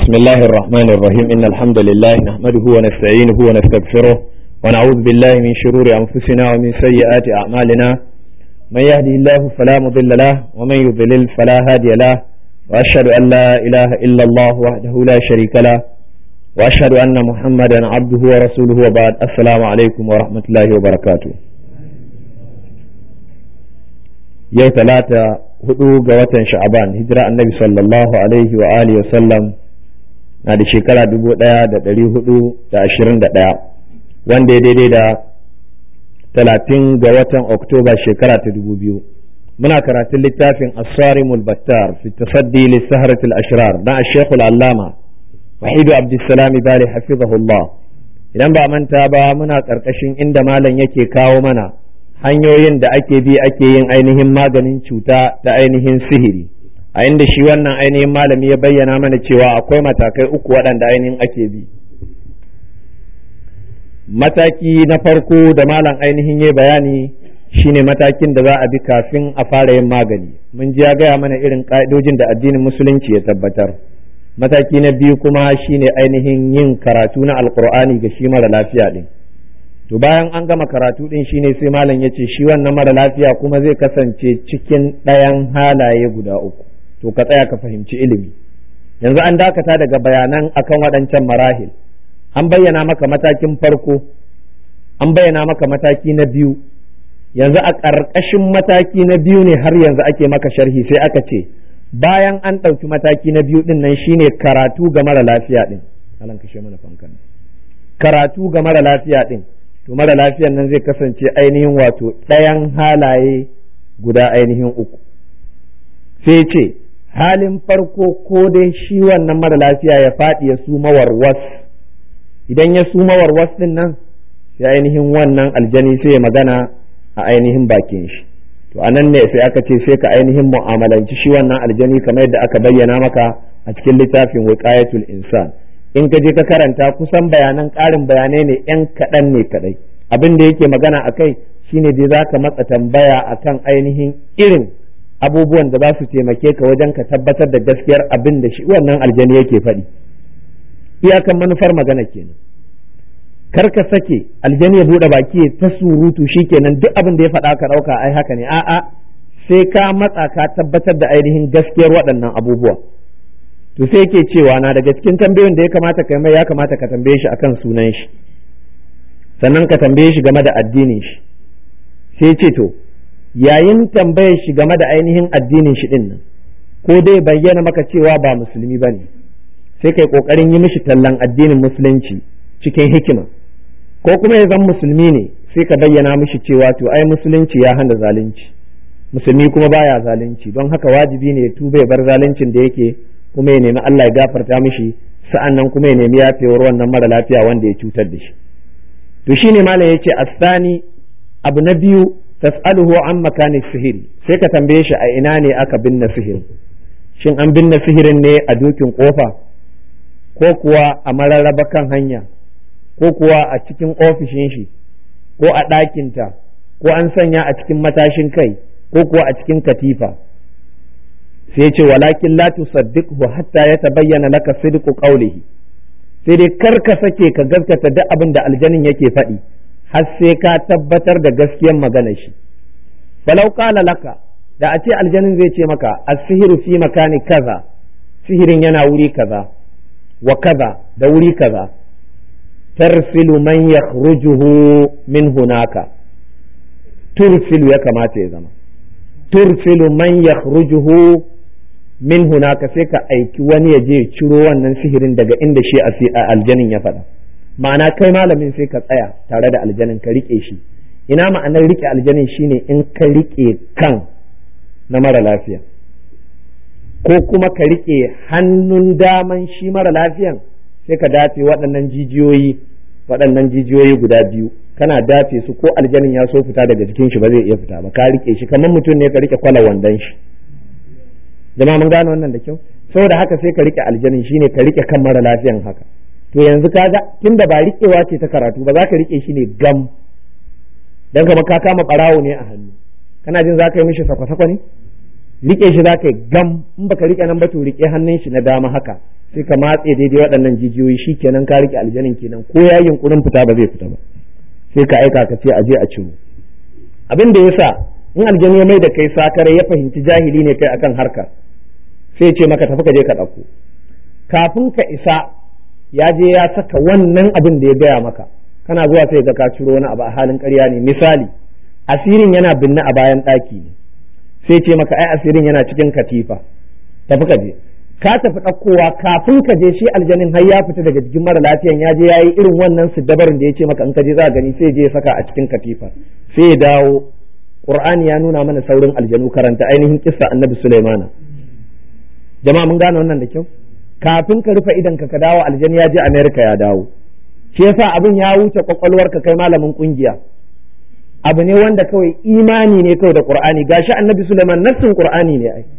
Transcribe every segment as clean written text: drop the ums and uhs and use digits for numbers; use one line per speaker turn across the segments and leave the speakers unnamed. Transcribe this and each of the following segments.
بسم الله الرحمن الرحيم إن الحمد لله نحمده ونستعينه ونستغفره ونعوذ بالله من شرور أنفسنا ومن سيئات أعمالنا من يهدي الله فلا مضل له ومن يضلل فلا هادي له وأشهد أن لا إله إلا الله وحده لا شريك له وأشهد أن محمدا عبده ورسوله وبعد السلام عليكم ورحمة الله وبركاته يوم ثلاثة hudu ga watan sha'aban hijira annabi sallallahu alaihi wa alihi wasallam na da shekara 1421 wanda ya daidai da 30 ga watan oktoba shekara ta 2000 muna karatun littafin as-sarimul battar fi tasaddi lis-sahratil ashrar na ash-shaykh al-allama wahidu abdussalam bali hafizahullah idan ba manta ba muna karkashin inda malam yake kawo mana hanyoyin da ake bi ake yin ainihin maganin cuta ta ainihin sihiri a inda shi wannan ainihin malami ya bayyana mana cewa akwai matakai uku waɗanda ainihin ake bi. Mataki na farko da malam ainihin ya bayani shine matakin da za a bi kafin a fara yin magani, mun ji ya gaya mana irin ƙa'idojin da addinin musulunci ya tabbatar. Mataki na biyu kuma shine ainihin yin karatu na alkur'ani ga shi mara lafiya ɗin. To bayan an gama karatu din shine sai malam ya ce shi wannan mara lafiya kuma zai kasance cikin ɗayan halaye guda uku. To ka tsaya ka fahimci ilimi. Yanzu an dakata daga bayanan akan waɗancan marahil. An bayyana maka matakin farko, an bayyana maka mataki na biyu. Yanzu a ƙarƙashin mataki na biyu ne har yanzu ake maka sharhi sai aka ce bayan an ɗauki mataki na biyu din nan shine karatu ga mara lafiya din. Alan kashe mana fankan. Karatu ga mara lafiya din. To mara lafiyan nan zai kasance ainihin wato ɗayan halaye guda ainihin uku. Sai ce halin farko ko dai shi wannan mara lafiya ya faɗi ya suma warwas, idan ya suma warwas din nan sai ainihin wannan aljani sai ya magana a ainihin bakin shi. To anan ne sai aka ce sai ka ainihin mu'amalanci shi wannan aljani kamar yadda aka bayyana maka a cikin littafin wiqayatul insan. In ka je ka karanta kusan bayanan ƙarin bayanai ne ‘yan kaɗan ne kaɗai abin da yake magana a kai shine dai za ka matsa tambaya a kan ainihin irin abubuwan da za su taimake ka wajen ka tabbatar da gaskiyar abin da shi wannan aljani yake faɗi iyakan manufar magana kenan kar ka sake aljani ya buɗe baki ta surutu shi kenan duk abin da ya faɗa ka ɗauka ai haka ne a'a sai ka matsa ka tabbatar da ainihin gaskiyar waɗannan abubuwa. To sai yake cewa na daga cikin tambayoyin da ya kamata ka mai ya kamata ka tambaye shi akan sunan shi sannan ka tambaye shi game da addinin shi. Sai ce to yayin tambayar shi game da ainihin addinin shi din nan ko dai bayyana maka cewa ba musulmi bane sai kai kokarin yi mishi tallan addinin musulunci cikin hikima, ko kuma ya zama musulmi ne sai ka bayyana mishi cewa to ai musulunci ya hana zalunci, musulmi kuma baya zalunci don haka wajibi ne ya tuba ya bar zaluncin da yake kuma ya nemi Allah ya gafarta mishi sa'annan kuma ya nemi yafewar wannan mara lafiya wanda ya cutar da shi. To shine malam yace asani abu na biyu tas'aluhu an makani sihiri, sai ka tambaye shi a ina ne aka binne sihirin, shin an binne sihirin ne a dokin kofa ko kuwa a mararraba kan hanya ko kuwa a cikin ofishin shi ko a ɗakinta ko an sanya a cikin matashin kai ko kuwa a cikin katifa. Sai ce walakin la tusaddiqhu hatta yatabayyana laka sidqu qawlihi, sai dai kar ka sake ka gaskata duk abin da aljanin yake faɗi har sai ka tabbatar da gaskiyar maganar shi. Falau qala laka, da a ce aljanin zai ce maka as-sihru fi makani kaza, sihirin yana wuri kaza wa kaza da wuri kaza, tarsilu man yakhrujuhu min hunaka, tursilu ya kamata ya zama tursilu man yakhrujuhu min hunaka, sai ka aiki wani ya je ciro wannan sihirin daga inda shi a aljanin ya faɗa. Ma'ana kai malamin sai ka tsaya tare da aljanin ka rike shi. Ina ma'anar rike aljanin shine in ka rike kan na mara lafiya ko kuma ka rike hannun daman shi mara lafiyan sai ka dafe waɗannan jijiyoyi guda biyu kana dafe su ko aljanin ya so fita daga jikin shi ba zai iya fita ba, ka rike shi kamar mutum ne ka rike kwala wandan shi. Jama'a mun gane wannan da kyau, saboda haka sai ka rike aljanin shine ka rike kan mara lafiyan haka. To yanzu kaga tunda ba rikewa ce ta karatu ba za ka rike shi ne gam dan kama ka kama barawo ne a hannu, kana jin za ka yi mishi sakwa-sakwa ne? Rike shi za ka yi gam, in baka rike nan ba to rike hannun shi na dama haka sai ka matse daidai waɗannan jijiyoyi shikenan ka rike aljanin kenan ko ya yunkurin fita ba zai fita ba sai ka aika ka ce a je a ciro abin da yasa in aljani ya mai da kai sakare ya fahimci jahili ne kai akan harka sai ce maka tafi ka je ka ɗauko kafin ka isa ya je ya saka wannan abin da ya gaya maka kana zuwa sai ga ka ciro wani abu a halin ƙarya ne misali asirin yana binne a bayan ɗaki ne sai ce maka ai asirin yana cikin katifa tafi ka je ka tafi ɗaukowa kafin ka je shi aljanin har ya fita daga jikin mara lafiyan ya je ya yi irin wannan siddabarin da ya ce maka in ka je za a gani sai je ya saka a cikin katifa sai ya dawo Qur'ani ya nuna mana saurin aljanu karanta ainihin kissa annabi Sulaimana jama'a mun gane wannan da kyau kafin ka rufe idan ka dawo aljani ya je America ya dawo shi yasa abin ya wuce kwakwalwarka kai malamin kungiya abu ne wanda kawai imani ne kawai da Qur'ani gashi annabi Sulaiman nassin Qur'ani ne ai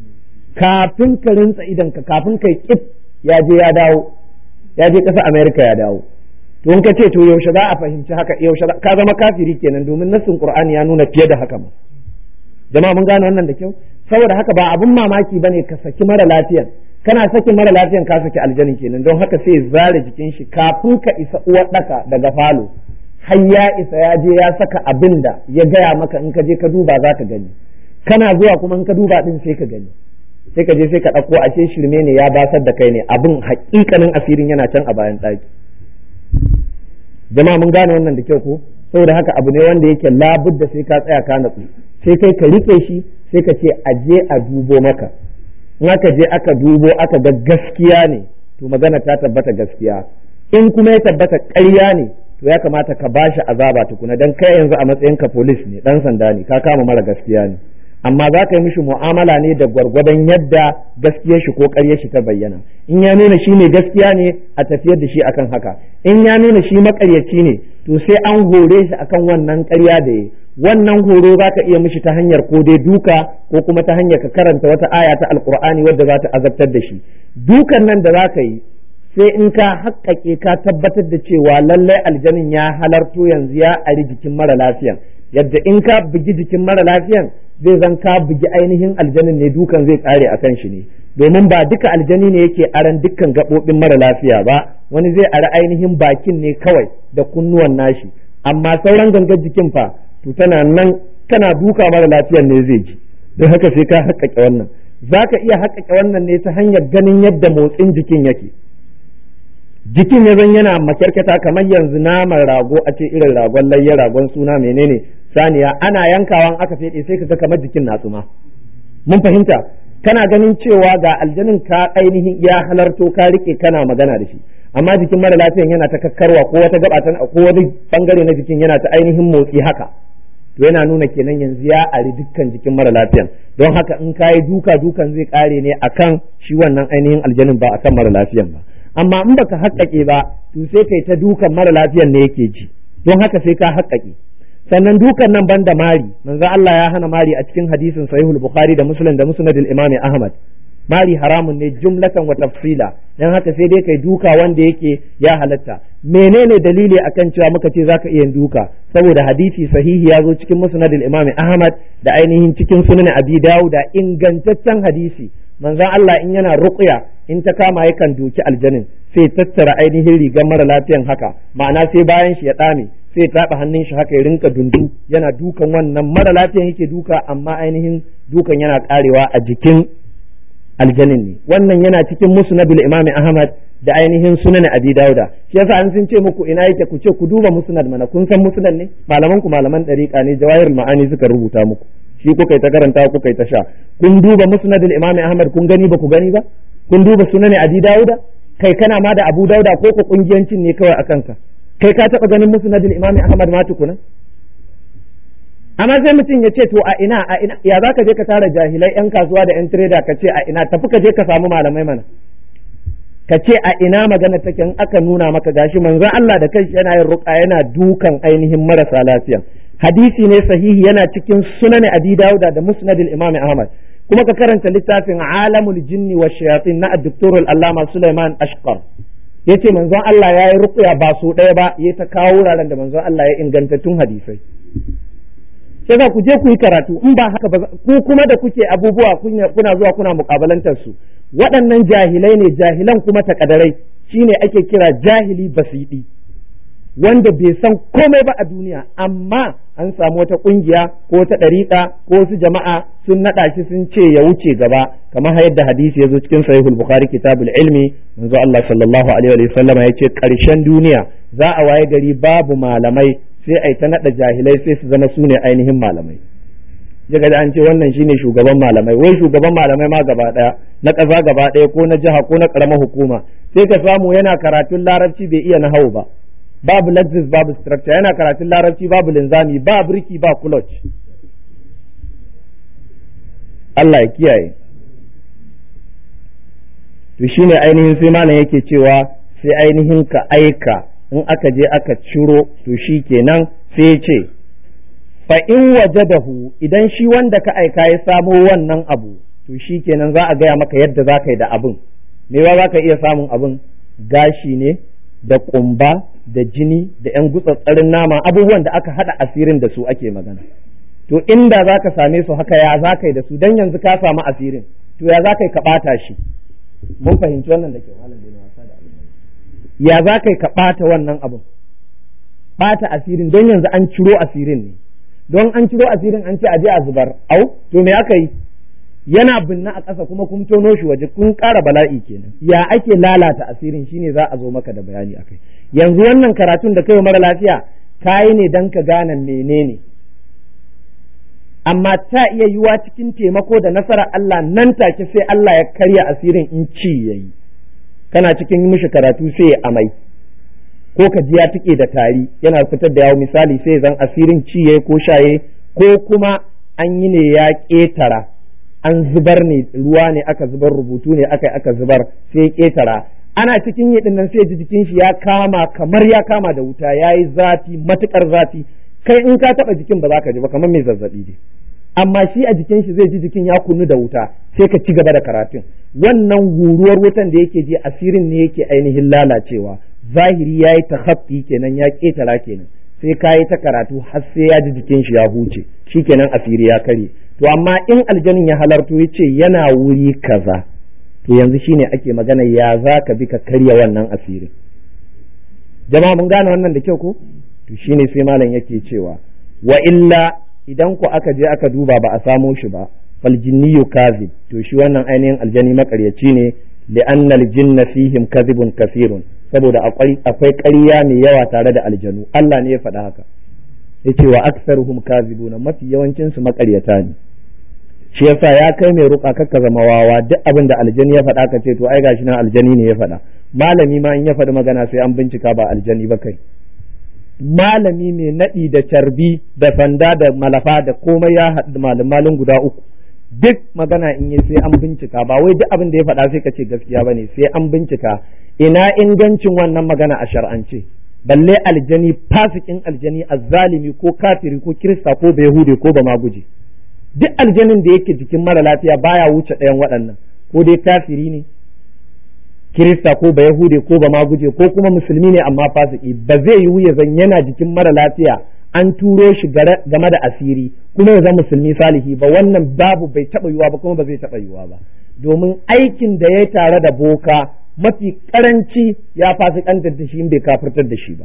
kafin ka rinsa idan ka kafin kai kif ya je ya dawo ya je ƙasa America ya dawo to in ka ce to yaushe za a fahimci haka yaushe ka zama kafiri kenan domin nassin Qur'ani ya nuna fiye da haka ma jama'a mun gane wannan da kyau saboda haka ba abun mamaki bane ka saki mara lafiyan kana sakin mara lafiyan ka saki aljanin kenan don haka sai zare jikin shi kafin ka isa uwar daka daga falo har ya isa ya je ya saka abin da ya gaya maka in ka je ka duba za ka gani kana zuwa kuma in ka duba din sai ka gani sai ka je sai ka ɗauko ashe shirme ne ya basar da kai ne abin haƙiƙanin asirin yana can a bayan ɗaki jama'a mun gane wannan da kyau ko saboda haka abu ne wanda yake labudda sai ka tsaya ka natsu sai kai ka rike shi sai ka ce a je a dubo maka in aka je aka dubo aka ga gaskiya ne to magana ta tabbata gaskiya in kuma ya tabbata ƙarya ne to ya kamata ka bashi azaba tukuna dan kai yanzu a matsayin ka police ne dan sanda ne ka kama mara gaskiya ne amma za ka yi mishi mu'amala ne da gwargwadon yadda gaskiyar shi ko ƙaryar shi ta bayyana in ya nuna shi ne gaskiya ne a tafiyar da shi akan haka in ya nuna shi maƙaryaci ne to sai an hore shi akan wannan ƙarya da ya wannan horo za ka iya mishi ta hanyar ko dai duka ko kuma ta hanyar ka karanta wata aya ta alkur'ani wadda za ta azabtar da shi dukan nan da za ka yi sai in ka haƙƙaƙe ka tabbatar da cewa lallai aljanin ya halarto yanzu ya ari jikin mara lafiyan yadda in ka bugi jikin mara lafiyan zai zan ka bugi ainihin aljanin ne dukan zai kare a kan shi ne domin ba duka aljani ne yake aran dukkan gaɓoɓin mara lafiya ba wani zai ara ainihin bakin ne kawai da kunnuwan nashi amma sauran gangar jikin fa to tana nan kana duka mara lafiyan ne zai ji don haka sai ka haƙƙaƙe wannan za ka iya haƙƙaƙe wannan ne ta hanyar ganin yadda motsin jikin yake jikin ya zan yana makyarkata kamar yanzu naman rago a ce irin ragon layya ragon suna menene saniya ana yankawan aka fede sai ka ga kamar jikin na tsuma mun fahimta kana ganin cewa ga aljanin ka ainihin ya halarto ka rike kana magana da shi amma jikin mara lafiyan yana ta kakkarwa ko wata gaba ta ko wani bangare na jikin yana ta ainihin motsi haka to yana nuna kenan yanzu ya ari dukkan jikin mara lafiyan don haka in kayi dukan zai kare ne akan shi wannan ainihin aljanin ba akan mara lafiyan ba amma in baka haƙƙaƙe ba to sai kai ta dukan mara lafiyan ne yake ji don haka sai ka haƙƙaƙe sannan dukan nan banda mari manzo Allah ya hana mari a cikin hadisin sahihul bukhari da muslim da musnad al-imam ahmad mari haramun ne jumlatan wa tafsila dan haka sai dai kai duka wanda yake ya halatta menene dalili akan cewa muka ce zaka iya duka saboda hadisi sahihi ya zo cikin musnad al-imam ahmad da ainihin cikin sunan abi dawud da ingantaccen hadisi manzon Allah in yana ruqya in ta kama yakan doki aljanin sai tattara ainihin rigar mara lafiyan haka ma'ana sai bayan shi ya dame sai taɓa hannun shi haka ya rinka dundu yana dukan wannan mara lafiyan yake duka amma ainihin dukan yana karewa a jikin aljanin ne wannan yana cikin musnadul imam ahmad da ainihin sunan abi dauda shi yasa an sun ce muku ina yake ku ce ku duba musnad mana kun san musnad ne malaman dariqa ne jawahirul ma'ani suka rubuta muku shi kuka ta karanta kuka ta sha kun duba musnadul imam ahmad kun gani ba ku gani ba kun duba sunan abi dauda kai kana ma da abu dauda ko ku kungiyancin ne kawai akan ka kai ka taɓa ganin musnadul imam ahmad ma tukuna amma sai mutum ya ce to a ina ya za ka je ka tara jahilai yan kasuwa da yan trader ka ce a ina tafi ka je ka samu malamai mana ka ce a ina magana take in aka nuna maka gashi manzon Allah da kanshi yana yin ruqa yana dukan ainihin marasa lafiya hadisi ne sahihi yana cikin sunan abi dauda da musnadul imam ahmad kuma ka karanta littafin alamul jinni wa shayatin na ad-doktor al-allama Sulaiman Ashqar yace manzon Allah ya yi ruqya ba so ɗaya ba yayi ta kawo wuraren da manzon Allah ya ingantattun hadisai sai za ku je ku yi karatu, in ba haka ba ku kuma da kuke abubuwa kuna zuwa kuna mukabalantar su, waɗannan jahilai ne, jahilan kuma takadarai, shine ake kira jahili basidi, wanda bai san komai ba a duniya, amma an samu wata kungiya ko wata ɗariƙa ko wasu jama'a sun naɗa shi sun ce ya wuce gaba, kamar yadda hadisi ya zo cikin sahihul bukhari kitabul ilmi, manzo Allah sallallahu alaihi wa sallam ya ce ƙarshen duniya za a waye gari babu malamai, sai ai ta naɗa jahilai sai su zama sune ainihin malamai. Daga da an ce wannan shine shugaban malamai, wai shugaban malamai ma gaba ɗaya na ƙasa gaba ɗaya ko na jiha ko na ƙaramar hukuma, sai ka samu yana karatun larabci bai iya nahawu ba, babu lexis babu structure, yana karatun larabci babu linzami, ba birki ba clutch. Allah ya kiyaye. To shine ainihin sai malam yake cewa sai ainihin ka aika, in aka je aka ciro to shi kenan, sai ya ce fa in wajadahu, idan shi wanda ka aika ya samo wannan abu to shi kenan za a gaya maka yadda za ka yi da abin. Mewa za ka iya samun abin, gashi ne da kumba da jini da ‘yan gutsatsarin nama, abubuwan da aka haɗa asirin da su ake magana. To inda za ka same su haka, ya za ka yi da su, don yanzu ka samu asirin, to ya za ka yi ka ɓata shi. Mun fahimci wannan da ke malam da wasa da abin. Ya za ka yi ka ɓata wannan abin, ɓata asirin, don yanzu an ciro asirin ne, don an ciro asirin an ce a je a zubar, au to me aka yi, yana binne a ƙasa kuma kun tono shi waje, kun ƙara bala'i kenan. Ya ake lalata asirin shine za a zo maka da bayani akai. Yanzu wannan karatun da kai mara lafiya kayi ne dan ka gane menene, amma ta iya yiwa cikin taimako da nasarar Allah nan take sai Allah ya karya asirin in ci yayi, kana cikin mishi karatu sai ya amai, ko ka ji ya tike da tari yana fitar da yawo misali, sai zan asirin ci yayi ko shaye, ko kuma an yi ne ya ƙetara, an zubar ne, ruwa ne aka zubar, rubutu ne aka zubar, sai ƙetara, ana cikin yi nan sai ji jikin shi ya kama kamar ya kama da wuta, ya yi zafi matukar zafi, kai in ka taba jikin ba za ka ji ba, kamar mai zazzabi ne, amma shi a jikin shi zai ji jikin ya kunnu da wuta, sai ka ci gaba da karatun. Wannan huruwar wutan da yake ji asirin ne yake ainihin lalacewa, zahiri ya yi takhaffi kenan, ya ƙetara kenan, sai ka yi ta karatu har sai ya ji jikin shi ya huce, shi kenan asiri ya karye. To amma in aljanin ya halarto ya ce yana wuri kaza, to yanzu shine ake magana ya za ka bi ka karya wannan asirin. Jama'a mun gane wannan da kyau ko? To shine sai malam yake cewa wa illa idan ku aka je aka duba ba a samo shi ba, fal jinniyu kazib, to shi wannan ainihin aljani makaryaci ne, li'anna aljinna fihim kadhibun kathirun, saboda akwai ƙarya mai yawa tare da aljanu. Allah ne ya faɗa haka, yace wa aktsaruhum kazibuna, mafi yawancin su makaryata ne. Shi yasa ya kai mai ruka kakka zama wawa, duk abin da aljani ya faɗa ka ce to ai gashi nan aljani ne ya faɗa. Malami ma in ya faɗi magana sai an bincika, ba aljani ba kai. Malami mai naɗi da carbi da sanda da malafa da komai ya haɗu malin guda uku, duk magana in yi sai an bincika, ba wai duk abin da ya faɗa sai ka ce gaskiya ba ne, sai an bincika ina ingancin wannan magana a shar'ance. Balle aljani, fasikin aljani, azzalimi ko kafiri ko kirista ko bayahude ko ba maguje, duk aljanin da yake jikin mara lafiya baya wuce ɗayan waɗannan, ko dai kafiri ne, kirista ko bayahude ko ba maguje, ko kuma musulmi ne amma fasiki. Ba zai yiwu ya zan yana jikin mara lafiya an turo shi game da asiri kuma ya zama musulmi salihi ba, wannan babu, bai taɓa yiwuwa ba kuma ba zai taɓa yiwuwa ba, domin aikin da ya tare da boka mafi karanci ya fasikantar da shi in bai kafirtar da shi ba.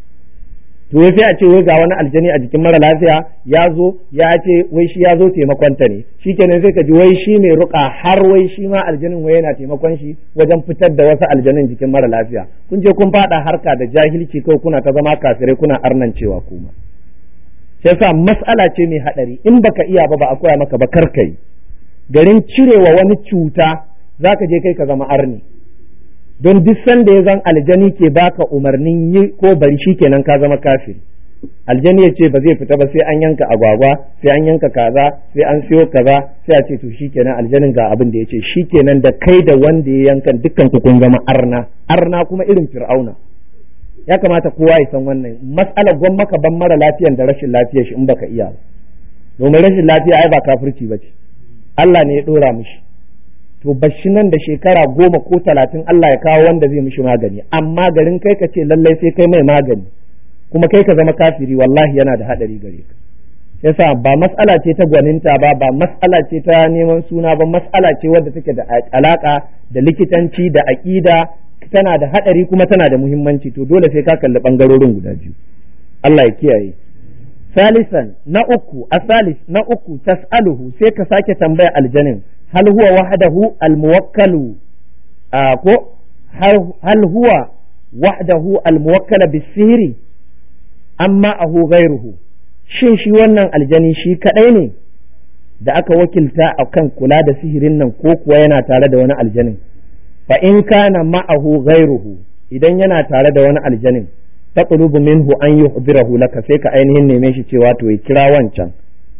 To sai a ce wai ga wani aljani a jikin mara lafiya ya zo ya ce wai shi ya zo taimakonta ne, shikenan sai ka ji wai shi mai ruka har wai shi ma aljanin wai yana taimakon shi wajen fitar da wasu aljanin jikin mara lafiya. Kun je kun fada harka da jahilci kawai, kuna ta zama kafirai, kuna arnancewa kuma. Sai yasa mas'ala ce mai hadari, in baka iya ba a koya maka ba kar kai. Garin cirewa wani cuta zaka je kai ka zama arni, don duk sanda ya zan aljani ke baka umarnin yi ko bari, shikenan ka zama kafiri. Aljani ya ce ba zai fita ba sai an yanka agwagwa, sai an yanka kaza, sai an siyo kaza, sai a ce to shikenan aljanin ga abin da ya ce, shikenan da kai da wanda ya yankan dukkan ku kun zama arna kuma irin fir'auna. Ya kamata kowa ya san wannan mas'alar, gwamma ka ban mara lafiyan da rashin lafiyar shi in baka iya ba, domin rashin lafiya ai ba kafirci ba ce, Allah ne ya dora mishi. To bashi nan da shekara 10 ko 30 Allah ya kawo wanda zai mishi magani, amma garin kai ka ce lallai sai kai mai magani kuma kai ka zama kafiri, wallahi yana da hadari gare ka. yasa ba mas'ala ce ta gwaninta ba mas'ala ce ta neman suna ba, mas'ala ce wadda take da alaka da likitanci da aqida, tana da hadari kuma tana da muhimmanci, to dole sai ka kalli bangarorin guda biyu. Allah ya kiyaye. Salisan na uku tas'aluhu, sai ka sake tambaya aljanin, hal huwa wahdahu almuwakkalu ko hal huwa wahdahu almuwakkala bisihri amma ahu ghayruhu, shin shi wannan aljani shi kadai ne da aka wakilta akan kula da sihirin nan ko kuwa yana tare da wani aljanin? Fa in kana ma'ahu ghayruhu, idan yana tare da wani aljanin, taqlubu minhu an yuhdirahu laka, sai ka ainihin neme shi cewa to ya kira wancan,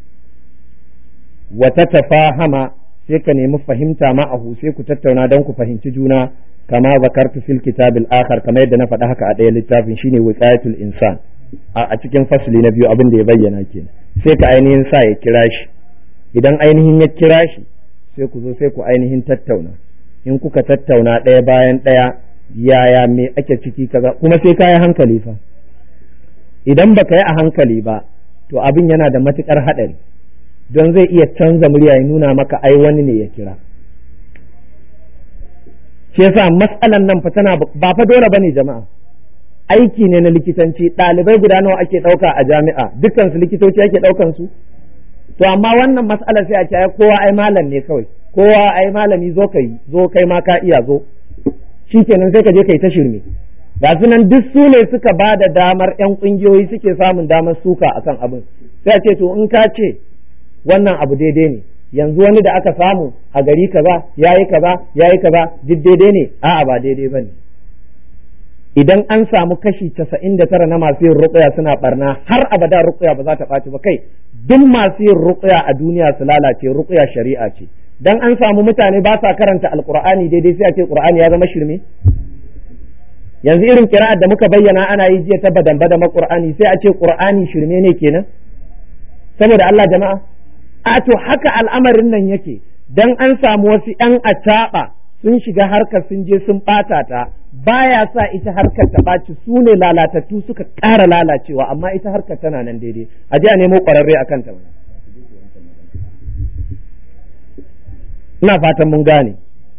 wa tatafahama, sai ka nemi fahimta ma'ahu, sai ku tattauna don ku fahimci juna, kama zakartu fil kitabil akhar, kamar yadda na faɗa haka a ɗaya littafin shine wiqayatul insan, a cikin fasli na biyu abin da ya bayyana kenan. Sai ka ainihin sa ya kira shi, idan ainihin ya kira shi sai ku zo sai ku ainihin tattauna, in kuka tattauna ɗaya bayan ɗaya yaya me ake ciki kaza, kuma sai ka yi hankali fa, idan baka yi a hankali ba to abin yana da matukar haɗari, don zai iya canza murya ya nuna maka ai wani ne ya kira. Shi yasa matsalan nan fa tana ba fa dole bane jama'a, aiki ne na likitanci. Ɗalibai guda nawa ake ɗauka a jami'a, dukkan su likitoci ake ɗaukan su? To amma wannan matsalar sai a ce kowa ai malam ne kawai, kowa ai malami, zo kai ma ka iya zo, shikenan sai ka je kai ta shirme. Ga su nan duk su ne suka ba da damar yan kungiyoyi suke samun damar suka akan abin, sai a ce to in ka ce wannan abu daidai ne, yanzu wani da aka samu a gari kaza yayi kaza duk daidai ne? A'a ba daidai bane. Idan an samu kashi 99 na masu yin ruqya suna barna, har abada ruqya ba za ta ɓaci ba. Kai duk masu yin ruqya a duniya su lalace, ruqya shari'a ce. Dan an samu mutane ba sa karanta alqur'ani daidai sai a ce qur'ani ya zama shirme. Yanzu irin kira'ar da muka bayyana ana yi jiya ta badan qur'ani, sai a ce qur'ani shirme ne kenan? Saboda Allah jama'a, a to haka al'amarin nan yake. Dan an samu wasu ƴan acaɓa sun shiga harkar sun je sun ɓata ta, baya sa ita harkar ta ɓaci, su ne lalatattu suka ƙara lalacewa, amma ita harkar tana nan daidai. A je a nemo ƙwararre a kanta. Ina fatan mun gane.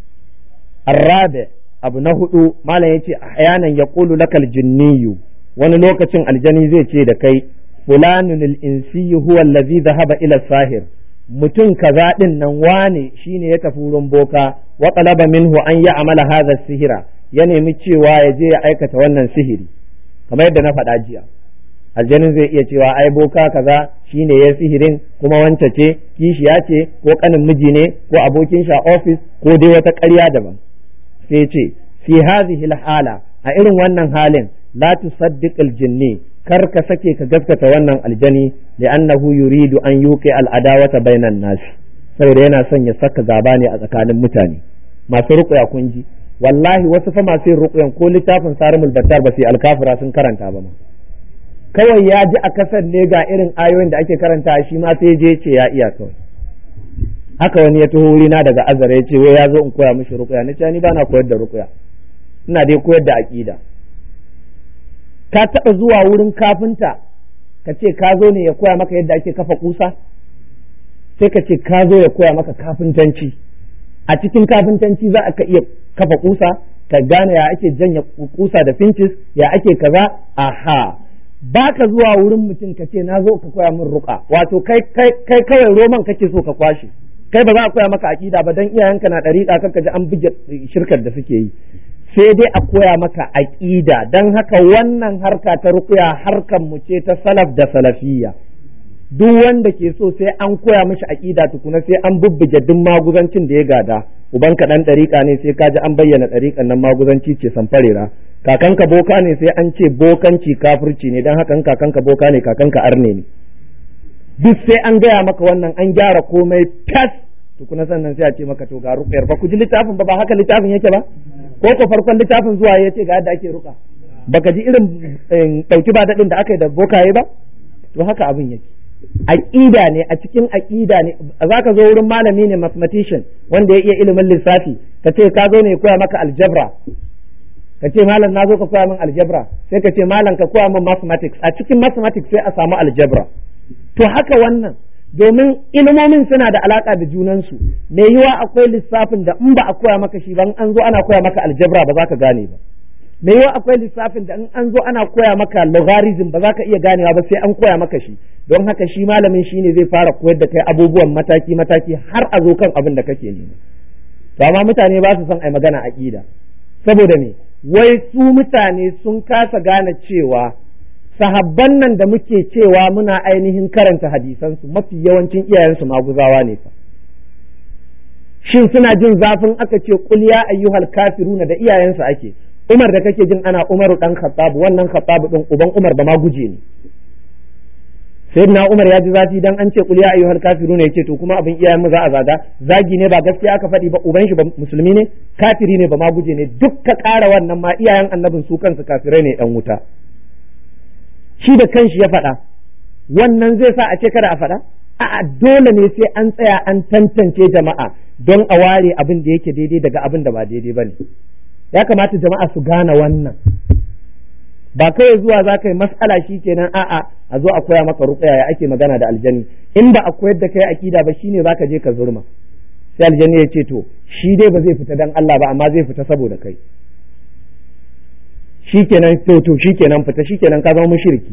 Arrabe abu na hudu, malam yace ahyanan yaqulu lakal jinniyu, wani lokacin aljani zai ce da kai fulanun al-insi huwa allazi dhahaba ila sahir, mutum kaza din nan wane shine ya tafi wurin boka, wa talaba minhu an ya'mala hadha sihira, ya nemi cewa ya je ya aikata wannan sihiri. Kamar yadda na faɗa jiya, aljanin zai iya cewa ai boka kaza shine ya sihirin, kuma wance ce kishiya ce ko kanin miji ne ko abokin shi a office ko dai wata ƙarya daban. Sai ce fi hadhihi hala, a irin wannan halin la tusaddiq al-jinni, kar ka sake ka gaskata wannan aljani, li'annahu yuridu an yuqi al-adawata bainan nas, saboda yana son ya saka gaba ne a tsakanin mutane. Masu ruqya kun ji, wallahi wasu fa masu yin ruqyan ko littafin Sarimul Battar ba sai alkafira sun karanta ba ma, kawai ya ji a kasar ne ga irin ayoyin da ake karanta, shi ma sai je ce ya iya kawai. Haka wani ya taho wurina daga Azare ya ce wai ya zo in koya mishi ruqya, na ce ni ba na koyar da ruqya, ina dai koyar da aqida. Ka taɓa zuwa wurin kafinta ka ce ka zo ne ya koya maka yadda ake kafa kusa? Sai ka ce ka zo ya koya maka kafintanci. A cikin kafintanci za a ka iya kafa kusa, ka gane ya ake janya kusa da pinches, ya ake kaza. Aha, ba ka zuwa wurin mutum ka ce na zo ka koya min ruqa, wato kai kawai roman kake so ka kwashe, kai ba za a koya maka aqida ba, dan iyayenka na dariƙa kanka ji an buge shirkar da suke yi, sai dai a koya maka aqida. Dan haka wannan harka ta ruqya harkan mu ce ta salaf da salafiyya. Duk wanda ke so sai an koya mishi aqida tukuna, sai an bubbuge duk maguzancin da ya gada. Ubanka dan dariƙa ne sai ka ji an bayyana dariƙan nan maguzanci ce samfarera, kakanka boka ne sai an ce bokanci kafirci ne, dan haka kakanka boka ne kakanka arne ne. Duk sai an gaya maka wannan, an gyara komai tas tukuna, sannan sai a ce maka to ga ruqyar. Ba ku ji littafin ba haka littafin yake ba? Ko ko farkon littafin zuwa ya ce ga yadda ake ruqa? Baka ji irin dauki ba dadin da aka yi da bokaye ba? To haka abin yake. Aqida ne, a cikin aqida ne. Zaka zo wurin malami ne mathematician wanda ya iya ilimin lissafi, ka ce ka zo ne ya koya maka aljabra, ka ce malam na zo ka koya min aljabra, sai ka ce malam ka koya min mathematics. A cikin mathematics sai a samu aljabra. to haka wannan, domin ilimomin suna da alaka da junansu. Me yiwa akwai lissafin da in ba a koya maka shi ba, in an zo ana koya maka aljabra ba za ka gane ba. Me yiwa akwai lissafin da in an zo ana koya maka logarithm ba za ka iya ganewa ba sai an koya maka shi. Don haka shi malamin shi ne zai fara koyar da kai abubuwan mataki mataki har a zo kan abin da kake nema. To amma mutane ba su son ai magana aqida, saboda me? Wai su mutane sun kasa gane cewa sahabban nan da muke cewa muna ainihin karanta hadisansu mafi yawancin iyayensu maguzawa ne fa. Shin suna jin zafin aka ce qul ya ayyuhal kafiruna da iyayensu ake? Umar da kake jin ana Umaru dan Khattab, wannan Khattab din uban Umar ba ma guje ne. Sayyidina Umar ya ji zafi dan an ce qul ya ayyuhal kafiruna, yace to kuma abin iyayen mu za a zaga, zagi ne ba gaskiya aka faɗi ba, uban shi ba musulmi ne, kafiri ne ba ma guje ne, duk ka ƙara wannan ma iyayen annabin su kansu kafirai ne dan wuta. Shi da kanshi ya faɗa, wannan zai sa a ce kada a faɗa? A'a, dole ne sai an tsaya an tantance jama'a don a ware abin da yake daidai daga abin da ba daidai ba ne. Ya kamata jama'a su gane wannan. Ba kai zuwa za ka yi mas'ala shi kenan a'a a zo a koya maka ruqya ya ake magana da aljanni. In ba a koyar da kai akida ba shine za ka je ka zurma. Sai aljanni ya ce to shi dai ba zai fita dan Allah ba amma zai fita saboda kai. Shikenan to shikenan fita, shikenan ka zama mushriki.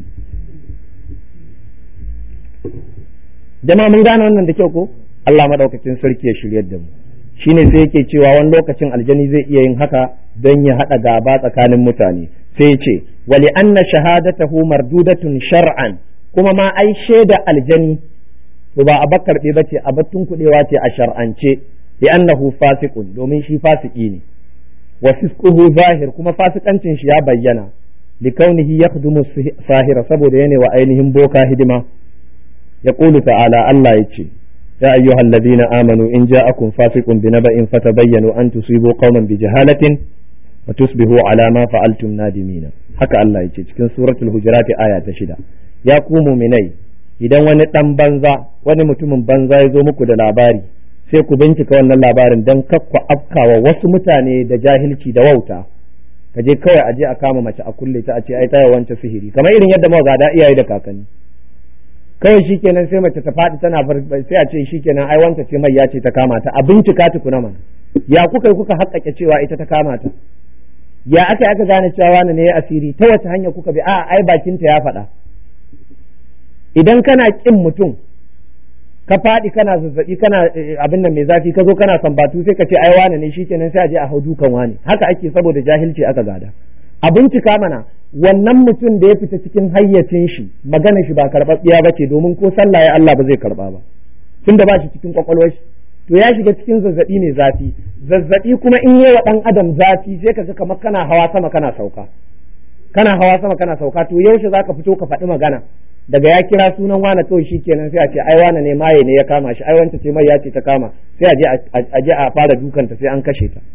Jama'a mun gane wannan da kyau ko? Allah madaukakin sarki ya shiryar da mu. Shine sai yake cewa wani lokacin aljani zai iya yin haka don ya hada gaba tsakanin mutane. Sai ya ce wali anna shahadatahu mardudatun shar'an, kuma ma ai shaida aljani to ba a bakkarbe bace, a battun kudewa ce a shar'ance, li annahu fasiqun, domin shi fasiki ne. wa fisquhu zahir, kuma fasikancin shi ya bayyana, li kaunihi yakhdumu sahira, saboda yana wa ainihin boka hidima. yaqulu ta'ala, Allah yace ya ayyuhal ladina amanu in ja'akum fasiqun binaba'in fatabayyanu an tusibu qauman bijahalatin wa tusbihu ala ma fa'altum nadimina. Haka Allah yace cikin suratul hujurat aya ta 6. Ya ku mu'minai, idan wani dan banza, wani mutumin banza ya zo muku da labari, sai ku bincika wannan labarin don kakku afkawa wasu mutane da jahilci da wauta. Ka je kawai aje a kama mace a kulle ta, a ce ai ta yawance sihiri, kamar irin yadda muka gada iyaye da kakanni. Kawai shikenan sai mace ta faɗi tana sai a ce shikenan ai wanta ce mai ya ce ta kama ta, a bincika tukuna mana. Ya kuka haƙƙaƙe cewa ita ta kama ta? Ya aka gane cewa wani ne ya asiri? Ta wace hanya kuka bi? A ai bakinta ya faɗa. Idan kana kin mutum ka faɗi kana zazzabi kana abin nan mai zafi, ka zo kana sambatu sai ka ce ai wane ne, shikenan sai a je a hau dukan wane. Haka ake, saboda jahilci aka gada. A bincika mana wannan mutum da ya fita cikin hayyacin shi, magana shi ba karɓaɓɓiya ba ce, domin ko sallah ya Allah ba zai karɓa ba, tunda ba shi cikin kwakwalwar shi. To ya shiga cikin zazzabi ne zafi, zazzabi kuma in yi wa ɗan adam zafi sai ka ga kamar kana hawa sama kana sauka, kana hawa sama kana sauka. To yaushe zaka fito ka faɗi magana? Daga ya kira sunan wane kawai shi kenan sai a ce ai wane ne maye ne ya kama shi, ai wanta ce mai ya ce ta kama, sai a je a fara dukanta sai an kashe ta.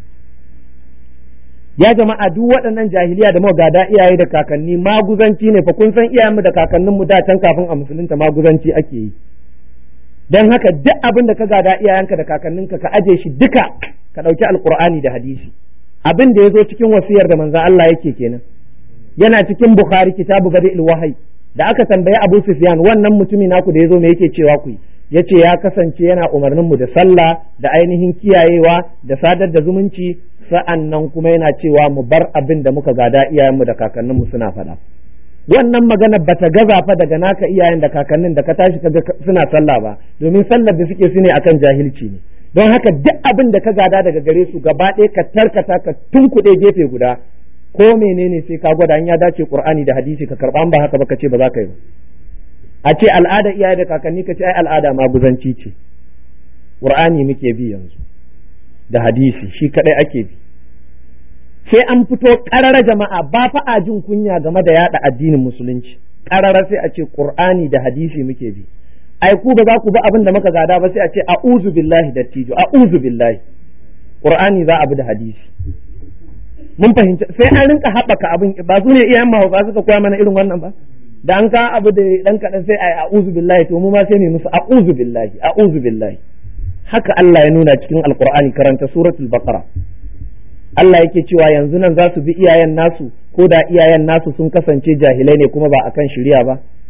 Ya jama'a, duk waɗannan jahiliya da muka gada iyaye da kakanni maguzanci ne fa. Kun san iyayenmu da kakanninmu da can kafin a musulunta maguzanci ake yi. Dan haka duk abin da ka gada iyayenka da kakanninka ka aje shi duka, ka ɗauki alkur'ani da hadisi. Abin da ya zo cikin wasiyar da manzon Allah yake kenan, yana cikin Bukhari kitabu Badi'il Wahyi. Da aka tambayi Abu Sufyan, wannan mutumi naku da yazo me yake cewa ku yi? Yace ya kasance yana umarnin mu da sallah, da ainihin kiyayewa, da sadar da zumunci, sa'annan kuma yana cewa mu bar abin da muka gada iyayenmu da kakanninmu suna faɗa. Wannan magana bata gaza fa daga naka iyayen da kakannin da ka tashi kaga suna sallah ba, domin sallar da suke su ne akan jahilci ne. Don haka duk abin da ka gada daga gare su gaba ɗaya ka tarkata, ka tunkuɗe gefe guda, ko menene sai ka gwada, in ya dace Qur'ani da hadisi ka karba, ba haka ba ka ce ba za ka yi ba. A ce al'ada iyaye da kakanni, ka ce ai al'ada maguzanci ce. Qur'ani muke bi yanzu da hadisi, shi kadai ake bi. Sai an fito karara jama'a, ba fa a jin kunya game da yada addinin musulunci. Karara sai a ce Qur'ani da hadisi muke bi. Ai ku ba za ku bi abin da muka gada ba, sai a ce a'udhu billahi dattijo, a'udhu billahi. Qur'ani za a bi da hadisi. Mun fahimci, sai an rinka haɓaka abin. Ba su ne iyayen mahausa suka koya mana irin wannan ba? Da an ka abu da dan kaɗan sai a a'udhu billahi, to mu ma sai mu musu a'udhu billahi, a'udhu billahi. Haka Allah ya nuna cikin Alqur'ani, karanta suratul Baqara. Allah yake cewa yanzu nan za su bi iyayen nasu, ko da iyayen nasu sun kasance jahilai ne kuma ba akan shari'a ba,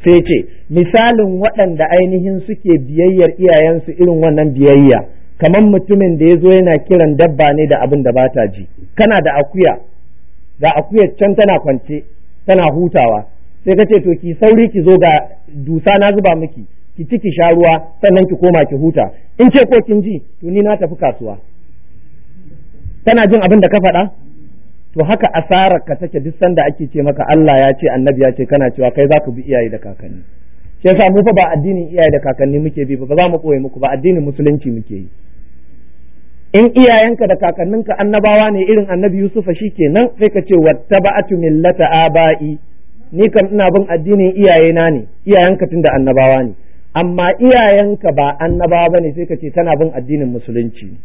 sai ce misalin waɗanda ainihin suke biyayyar iyayensu irin wannan biyayya kamar mutumin da ya zo yana kiran dabba ne da abin da ba ta ji. Kana da akuya, ga akuyar can tana kwance tana hutawa, sai ka ce to ki sauri ki zo ga dusa na zuba miki, ki ci ki sha ruwa sannan ki koma ki huta. In ce ko kin ji to ni na tafi kasuwa. Tana jin abin da ka faɗa? To haka asarar ka take duk sanda ake ce maka Allah ya ce annabi ya ce kana cewa kai za ku bi iyaye da kakanni. Shi yasa mu fa ba addinin iyaye da kakanni muke bi ba za mu koye muku ba, addinin musulunci muke yi. In iyayenka da kakanninka annabawa ne irin annabi Yusufa shikenan sai ka ce wattaba'atu millata aba'i, ni kam ina bin addinin iyayena ne, iyayenka tunda annabawa ne. Amma iyayenka ba annabawa bane sai ka ce tana bin addinin musulunci.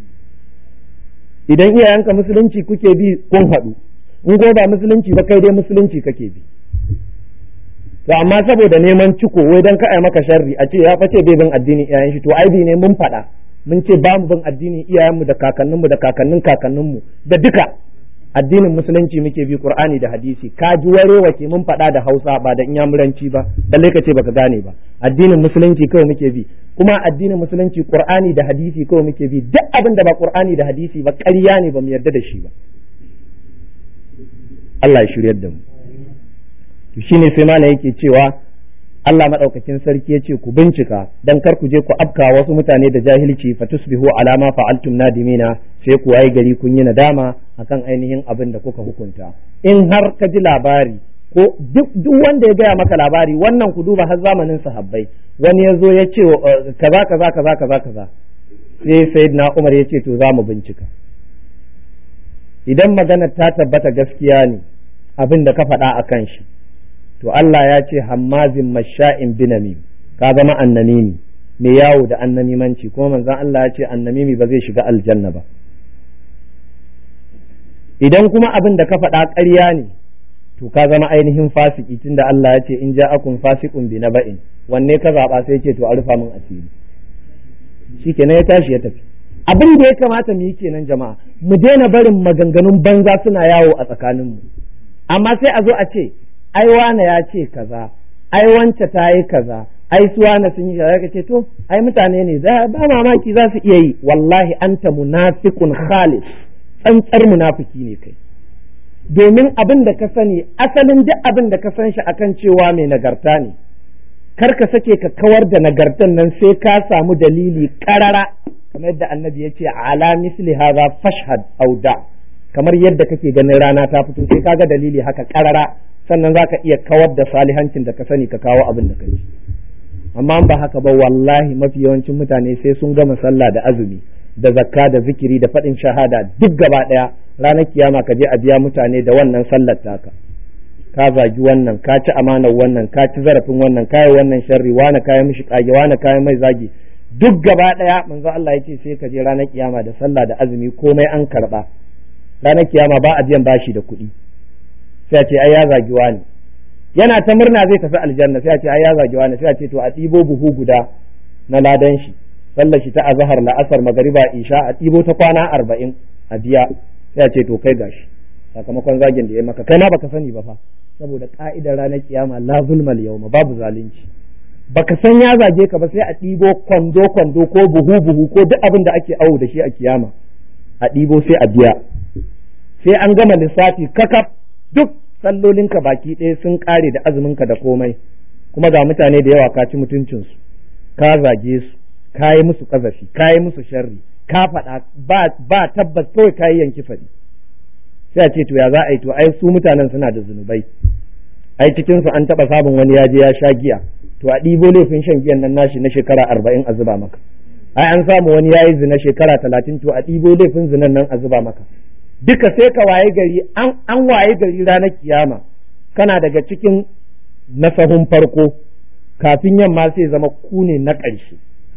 Idan iyayenka musulunci kuke bi kun haɗu, in ko ba musulunci ba kai dai musulunci kake bi. To amma saboda neman ciko wai dan ka ai maka sharri a ce ya face bai bin addinin iyayen shi, to ai bi ne mun faɗa mun ce ba mu bin addinin iyayenmu da kakanninmu da kakannin kakanninmu da duka addinin musulunci muke bi, Qur'ani da hadisi. Ka ji warewa ke mun faɗa da Hausa ba da inyamuranci ba, balle ka ce baka gane ba. Addinin musulunci kawai muke bi, kuma addinin musulunci Qur'ani da hadisi kawai muke bi. Duk abin da ba Qur'ani da hadisi ba ƙarya ne, ba mu yarda da shi ba. Allah ya shiryar da mu. To shine sai malam yake cewa Allah madaukakin sarki ya ce ku bincika dan kar ku je ku afka wasu mutane da jahilci fatusbihu ala ma fa'altum nadimina, sai ku wayi gari kun yi nadama akan ainihin abin da kuka hukunta. In har ka ji labari ko duk wanda ya gaya maka labari, wannan ku duba har zamanin sahabbai, wani ya zo ya ce kaza kaza kaza kaza kaza, sai sayyidina Umar ya ce to za mu bincika, idan magana ta tabbata gaskiya ne abin da ka faɗa a kan shi, to Allah ya ce hammazin masha'in binamim, ka zama annamimi mai yawo da annamimanci, kuma manzon Allah ya ce annamimi ba zai shiga aljanna ba. Idan kuma abin da ka faɗa ƙarya ne, to ka zama ainihin fasiki, tunda Allah ya ce in ja'akum fasiqun bi naba'in, wanne ka zaɓa? sai ce to a rufa min asiri. Shikenan ya tashi ya tafi. Abin da ya kamata mu yi kenan jama'a, mu daina barin maganganun banza suna yawo a tsakaninmu. Amma sai a zo a ce ai wane ya ce kaza, ai wance ta yi kaza, ai su wane sun yi kaza, ka ce to ai mutane ne ba mamaki za su iya yi. Wallahi anta munafiqun khalis, tsantsar munafiki ne kai. Domin abin da ka sani, asalin duk abin da ka san shi akan cewa mai nagarta ne, kar ka sake ka kawar da nagartan nan sai ka samu dalili karara, kamar yadda annabi ya ce ala misli hadha fashhad aw da, kamar yadda kake ganin rana ta fito sai kaga dalili haka karara, sannan zaka iya kawar da salihancin da ka sani ka kawo abin da kai. Amma ba haka ba, wallahi mafi yawancin mutane sai sun gama sallah da azumi da zakka da zikiri da faɗin shahada duk gaba ɗaya, ranar kiyama ka je a biya mutane da wannan sallar taka. Ka zagi wannan, ka ci amanar wannan, ka ci zarafin wannan, ka yi wannan sharri, wani kayan mishi kage, wani kayan mai zagi, duk gaba ɗaya manzo Allah ya ce sai ka je ranar kiyama da sallah da azumi komai an karɓa. Ranar kiyama ba a biyan bashi da kuɗi, sai a ce ai ya zagi wani, yana ta murna zai tafi aljanna, sai a ce ai ya zagi wani, sai a ce to a ɗibo buhu guda na ladan shi, sallar shi ta azhar la'asar magariba isha, a ɗibo ta kwana 40 a biya, sai a ce to kai gashi sakamakon zagin da ya maka, kai ma baka sani ba fa, saboda ka'idar ranar kiyama la zulmal yawma, babu zalunci. Baka san ya zage ka ba sai a ɗibo kwando ko buhu ko duk abin da ake awo da shi a kiyama, a ɗibo sai a biya, sai an gama lissafi kakaf duk sallolinka baki ɗaya sun ƙare da azuminka da komai, kuma ga mutane da yawa ka ci mutuncinsu, ka zage su, ka yi musu ƙazafi, ka yi musu sharri, ka faɗa ba tabbas, kawai ka yi yanki faɗi. Sai a ce to ya za a yi, to ai su mutanen suna da zunubai, ai cikinsu an taɓa sabon wani ya je ya sha giya, to a ɗibo laifin shan giyan nan nashi na shekara 40 a zuba maka. Ai an samu wani ya yi zina shekara 30, to a ɗibo laifin zinan nan a zuba maka. Duka sai ka waye gari, an waye gari ranar kiyama kana daga cikin nasahun farko, kafin yamma sai zama ku ne na ƙarshe.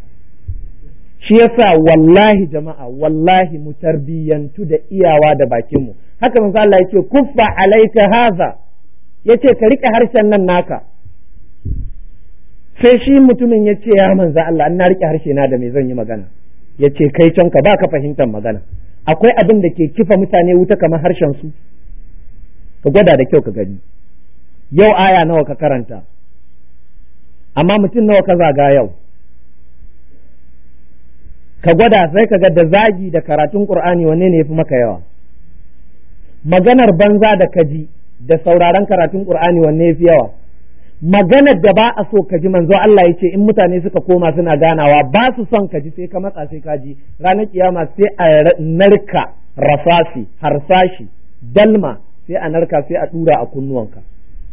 Shi yasa wallahi jama'a, wallahi mu tarbiyyantu da iyawa da bakinmu. Haka manzo Allah yake kuffa alaika haza, yace ka rike harshen nan naka. Sai shi mutumin yace ya manzo Allah, an na rike harshe na da me zan yi magana? Yace kai can ka ba ka fahimtar magana. Akwai abin da ke kifa mutane wuta kamar harshen su, ka gwada da kyau ka gani. Yau aya nawa ka karanta, amma mutum nawa ka zaga yau ka gwada sai ka ga da zagi da karatun Qur'ani wanne ne yafi maka yawa, maganar banza da kaji da sauraron karatun Qur'ani wanne yafi yawa, maganar da ba a so ka ji manzo Allah ya ce in mutane suka koma suna ganawa ba su son ka ji sai ka matsa sai ka ji ranar kiyama sai a narka rafasi harsashi dalma sai a narka sai a dura a kunnuwanka.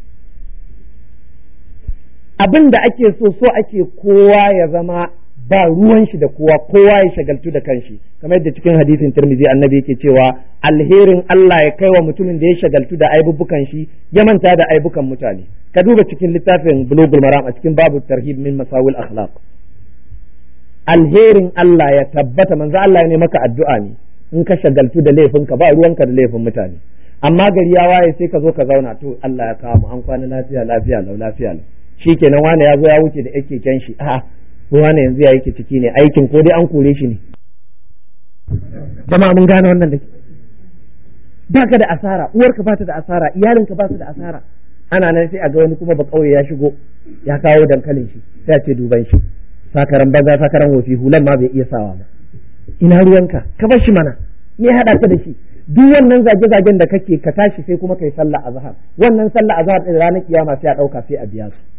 Abin da ake so ake kowa ya zama ba ruwan shi da kowa ya shagaltu da kanshi, kamar yadda cikin hadisin Tirmidhi annabi yake cewa alherin Allah ya kai wa mutumin da ya shagaltu da aibubukan shi ya manta da aibukan mutane. Ka duba cikin littafin Bulughul Maram a cikin babu tarhib min masawil akhlaq. Alherin Allah ya tabbata, manzo Allah ne maka addu'a ne in ka shagaltu da laifinka ba ruwanka da laifin mutane, amma gari ya waye sai ka zo ka zauna to Allah ya kawo mu an kwana lafiya lau shikenan wani ya zo ya wuce da yake kyan shi wani yanzu ya yake ciki ne aikin ko dai an kore shi ne. Jama'a mun gane wannan da baka da asara, uwarka ba ta da asara, iyalinka ba su da asara. Ana nan sai a ga wani kuma ba kauye ya shigo ya kawo dankalin shi sai a ce duban shi sakaran banza sakaran wofi hulan ma bai iya sawa ba. Ina ruwanka ka bar shi mana, me ya hada ka da shi? Duk wannan zage-zagen da kake ka tashi sai kuma kai sallah azhar, wannan sallah azhar din ranar kiyama sai a dauka sai a biya su.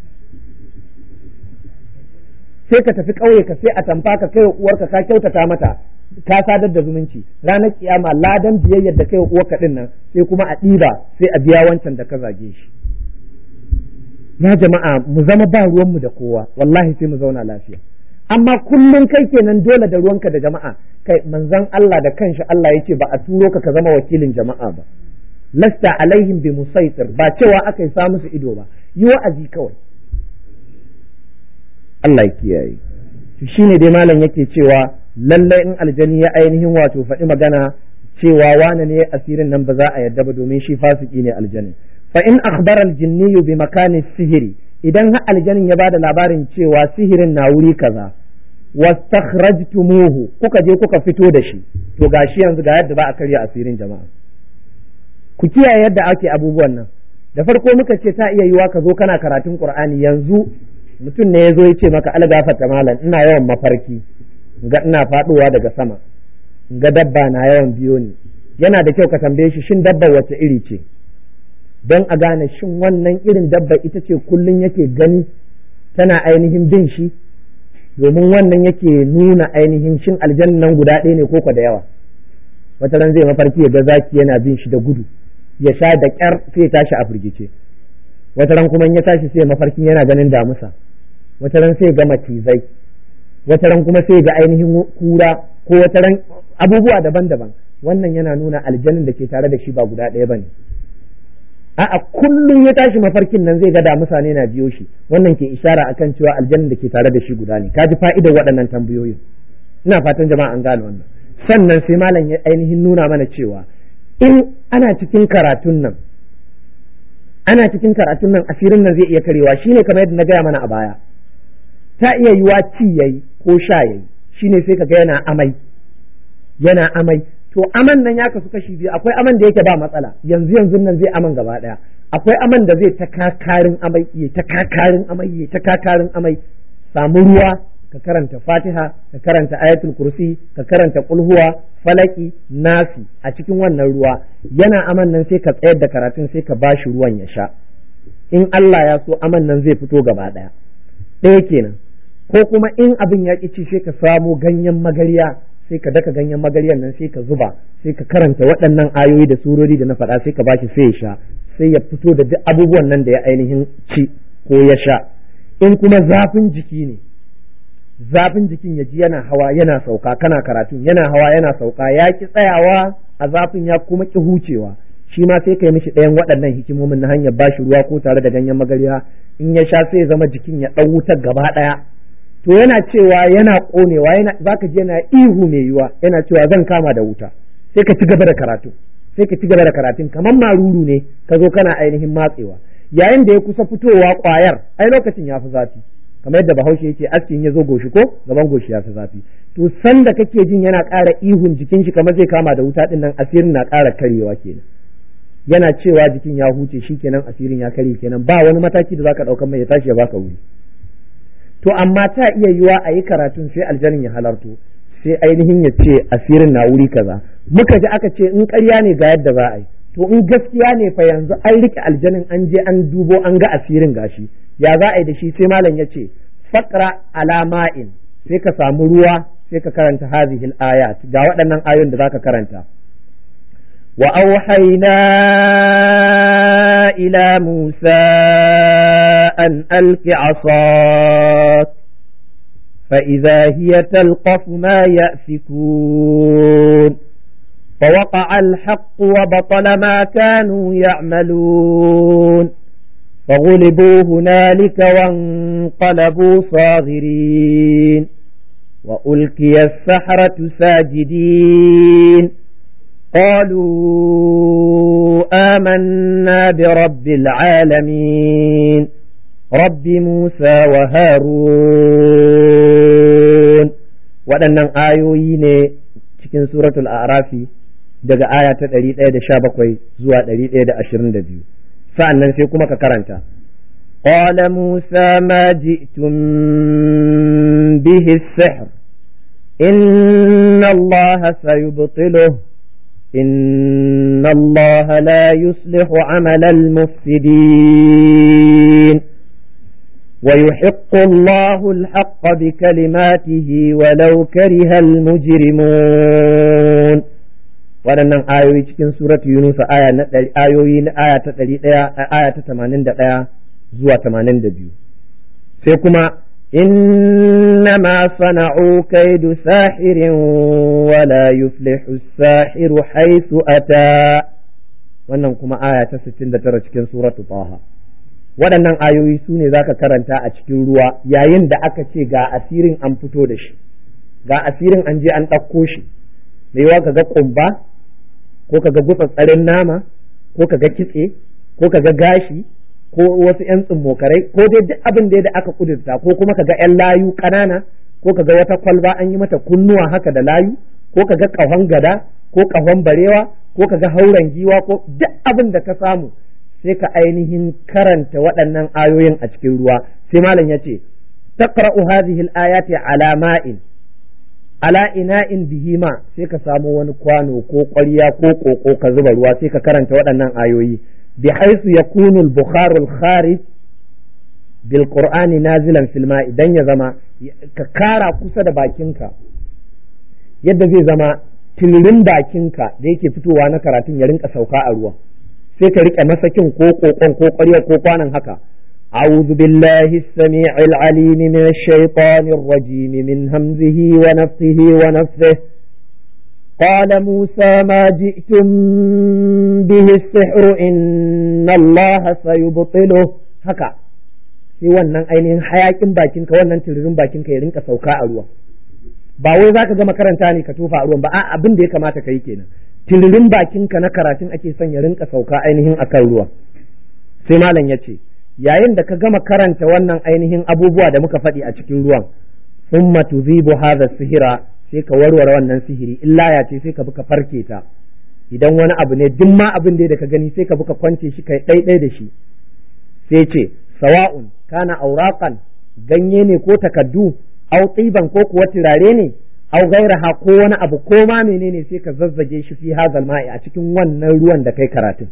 Sai ka tafi ƙauye ka sai a tamfa ka kai uwarka ka kyautata mata ka sadar da zumunci, ranar kiyama ladan biyayyar da kai uwarka din nan sai kuma a ɗiba sai a biya wancan da ka zage shi. Ya jama'a mu zama ba ruwanmu da kowa, wallahi sai mu zauna lafiya. Amma kullum kai kenan dole da ruwanka da jama'a, kai manzon Allah da kanshi Allah yake ba a turo ka zama wakilin jama'a ba, lasta alaihim bi musaitir, ba cewa aka yi sa musu ido ba, yi wa'azi kawai. Allah ya kiyaye. Shi ne dai malam yake cewa lallai in aljani ya ainihin wato faɗi magana cewa wane ne asirin nan ba za a yadda ba domin shi fasiki ne aljanin. Fa in akhbara aljinniyu bi makani sihiri, idan har aljanin ya bada labarin cewa sihirin na wuri kaza wastakhrajtumuhu, kuka je kuka fito da shi, to gashi yanzu ga yadda za a karya asirin jama'a. Ku kiyaye yadda ake abubuwan nan. Da farko muka ce ta iya yiwa ka zo kana karatun Qur'ani, yanzu mutum ne ya zo ya ce maka algafata malam ina yawan mafarki, ga ina faduwa daga sama, ga dabba na yawan biyo ni. Yana da kyau ka tambaye shi shin dabba wace iri ce, don a gane shin wannan irin dabba ita ce kullum yake gani tana ainihin bin shi, domin wannan yake nuna ainihin shin aljannan nan guda ɗaya ne ko da yawa. Wata ran zai mafarki ya ga zaki yana bin shi da gudu, ya sha da ƙyar sai ya tashi a firgice. Wata ran kuma ya tashi sai mafarkin yana ganin damusa, wata ran sai ga macizai, wata ran kuma sai ga ainihin kura, ko wata ran abubuwa daban-daban. Wannan yana nuna aljannin da ke tare da shi ba guda ɗaya bane. A'a kullum ya tashi mafarkin nan zai ga damusa ne na biyo shi, wannan ke ishara akan cewa aljannin da ke tare da shi guda ne. Kaji fa'idar waɗannan tambayoyin. Ina fatan jama'a an gane wannan. Sannan sai malam ya ainihin nuna mana cewa in ana cikin karatun nan asirin nan zai iya karewa, shine kamar yadda na gaya mana a baya. Ta iya yiwa ci yayi ko sha yayi, shine sai kaga yana amai. To aman nan ya kasu kashi biyu, akwai aman da yake ba matsala, yanzu nan zai aman gaba daya. Akwai aman da zai ta kakarin amai, samu ruwa, ka karanta Fatiha, ka karanta Ayatul Kursi, ka karanta Qul huwa, Falaki, Nasi a cikin wannan ruwa. Yana aman nan sai ka tsayar da karatun sai ka bashi ruwan ya sha. In Allah ya so aman nan zai fito gaba daya. Ɗaya kenan. Ko kuma in abin ya ƙi ci sai ka samo ganyen magarya, sai ka daka ganyen magaryan nan sai ka zuba, sai ka karanta waɗannan ayoyi da surori da na faɗa sai ka bashi sai ya sha, sai ya fito da duk abubuwan nan da ya ainihin ci ko ya sha. In kuma zafin jiki ne, zafin jikin ya ji yana hawa yana sauka, kana karatun yana hawa yana sauka, ya ki tsayawa a zafin ya kuma ki hucewa, shi ma sai kai mishi ɗayan waɗannan hikimomin na hanyar bashi ruwa ko tare da ganyen magarya. In ya sha sai ya zama jikin ya ɗau wutar gaba ɗaya. To yana cewa yana ƙonewa, zaka ji yana ihu mai yiwa, yana cewa zan kama da wuta, sai ka ci gaba da karatun kamar maruru ne ka zo kana ainihin matsewa. Yayin da ya kusa fitowa ƙwayar, ai lokacin ya fi zafi, kamar yadda Bahaushe yake askin ya zo goshi ko gaban goshi ya fi zafi. To sanda kake jin yana ƙara ihun jikin shi kamar zai kama da wuta din nan, asirin na ƙara karyewa kenan. Yana cewa jikin ya huce shi kenan, asirin ya karye kenan, ba wani mataki da zaka ɗaukan mai ya tashi ya baka wuri. to amma ta iya yiwa a yi karatun sai aljanin ya halarto sai ainihin ya ce asirin na wuri kaza, muka ji aka ce in ƙarya ne ga yadda za a yi, to in gaskiya ne fa yanzu an rike aljanin an je an dubo an ga asirin gashi, ya za a yi da shi? sai malam ya ce faqra alama'in, sai ka samu ruwa sai ka karanta hazihil ayat, ga waɗannan ayoyin da zaka karanta. wa auhayna ila musa an alqi asak فإذا هي تلقف ما يأفكون فوقع الحق وبطل ما كانوا يعملون فغلبوا هنالك وانقلبوا صاغرين وألقي السحرة ساجدين قالوا آمنا برب العالمين رب موسى وهارون. waɗannan ayoyi ne cikin suratul a'rafi daga aya ta 117 zuwa 122. sa'annan sai kuma ka karanta qala musa ma ji'tum bihi as-sihr inna allaha sayubtiluhu inna allaha la yuslihu 'amala al-mufsidin ويحق الله الحق بكلماته ولو كره المجرمون. waɗannan ayoyi cikin surat Yunus ayoyi na aya ta 81 zuwa 82. sai kuma innama sana'u kaidu sahirin wala yuflihu as-sahiru haythu ata, wannan kuma aya ta 69 cikin suratu Taha. waɗannan ayoyi su ne za ka karanta a cikin ruwa yayin da aka ce ga asirin an fito da shi, ga asirin an je an ɗauko shi, mai yawa ka ga ƙumba ko ka ga gutsattsarin nama ko ka ga kitse ko ka ga gashi ko wasu 'yan tsummokarai ko dai duk abin da aka kudurta, ko kuma ka ga 'yan layu ƙanana ko ka ga wata kwalba an yi mata kunnuwa haka da layu, ko ka ga ƙahon gada ko ƙahon barewa ko ka ga hauren giwa, ko duk abin da ka samu sai ka ainihin karanta waɗannan ayoyin a cikin ruwa. sai malam ya ce taqra'u hadhihi al-ayati ala ma'in ala ina'in bihima, sai ka samu wani kwano ko ƙwarya ko koko ka zuba ruwa sai ka karanta waɗannan ayoyi bi haythu yakunu al-bukhar al-kharij bil qur'ani nazilan fil ma'i, dan ya zama ka kara kusa da bakinka yadda zai zama tilirin bakinka da yake fitowa na karatun ya rinka sauka a ruwa, sai ka rike masakin ko kokon ko ƙwarya ko kwanan haka. a'udhu billahi as-sami'il 'alim minash shaitanir rajim min hamzihi wa nafthihi wa nafthihi qala musa ma ji'tum bihi as-sihru inna allaha sayubtiluhu, haka sai wannan ainihin hayakin bakinka wannan tiririn bakinka ya rinka sauka a ruwa. ba wai zaka gama karanta ne ka tofa a ruwan ba, a abin da ya kamata ka yi kenan, tilirin bakinka na karatun ake son ya rinka sauka ainihin akan ruwa. sai malam ya ce yayin da ka gama karanta wannan ainihin abubuwa da muka faɗi a cikin ruwan, thumma tuzibu hadha sihira, sai ka warware wannan sihiri, illa ya ce sai ka bi ka farke ta, idan wani abu ne duk ma abin da ka gani sai ka bi ka kwance shi kai ɗaiɗai da shi. sai ce sawa'un kana auraqan, ganye ne ko takaddu, au tsiban ko kuwa turare ne, au gairaha ko wani abu ko ma menene, sai ka zazzage shi fi hazal ma'i a cikin wannan ruwan da kai karatun.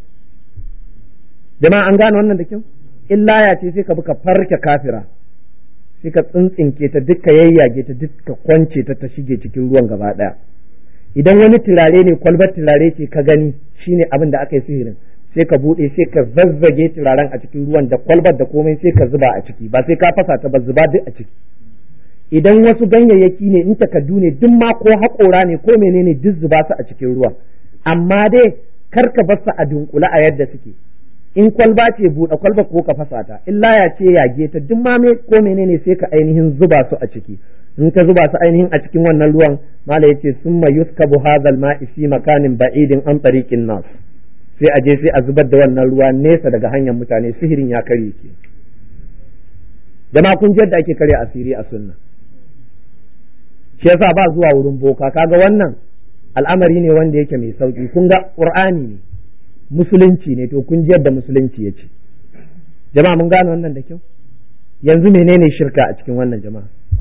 jama'a an gane wannan da kyau? illa ya ce sai ka bi ka farke kafira, sai ka tsintsinke ta dukka yayyage ta dukka kwance ta ta shige cikin ruwan gaba daya. idan wani turare ne, kwalbar turare ce ka gani shine abin da aka yi sihirin, sai ka bude sai ka zazzage turaren a cikin ruwan da kwalbar da komai sai ka zuba a ciki, ba sai ka fasa ta ba, zuba duk a ciki. idan wasu ganyayyaki ne, in takaddu ne, duk ma ko haƙora ne ko menene duk zuba su a cikin ruwan, amma dai kar ka bar su a dunkule a yadda suke. in kwalba ce buɗe kwalba ko ka fasa ta, illa ya ce yage ta, duk ma me ko menene sai ka ainihin zuba su a ciki. in ka zuba su ainihin a cikin wannan ruwan, mala yace summa yuskabu hadhal ma'i fi makanin ba'idin an tariqin nas, sai a je sai a zubar da wannan ruwa nesa daga hanyar mutane, sihirin ya kare ke. jama'a kun ji yadda ake kare asiri a sunna. shi yasa ba zuwa wurin boka, kaga wannan al'amari ne wanda yake mai sauki. kun ga qur'ani ne, musulunci ne, to kun ji yadda musulunci ya ce. jama'a mun gane wannan da kyau. yanzu menene shirka a cikin wannan jama'a?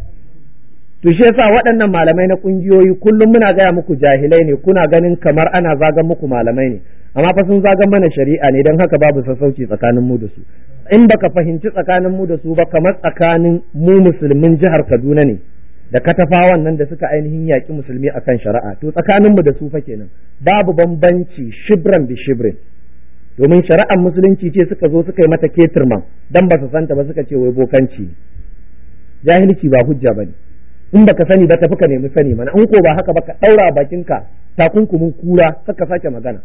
To shi yasa waɗannan malamai na ƙungiyoyi kullum muna gaya muku jahilai ne, kuna ganin kamar ana zagan muku malamai ne, amma fa sun zagan mana shari'a ne, don haka babu sassauci tsakanin mu da su. In baka fahimci tsakanin mu da su ba, kamar tsakanin mu musulmin jihar Kaduna ne da katafawan nan da suka ainihin yaƙi musulmi akan shari'a, to tsakanin mu da su fa kenan babu bambanci shibran bi shibrin, domin shari'ar musulunci ce suka zo suka yi mata ketirman dan ba su santa ba, suka ce wai bokanci. Jahilci ba hujja bane, in baka sani ba tafi ka nemi sani mana, in ko ba haka ba ka daura bakinka takunkumin kura saka sake magana.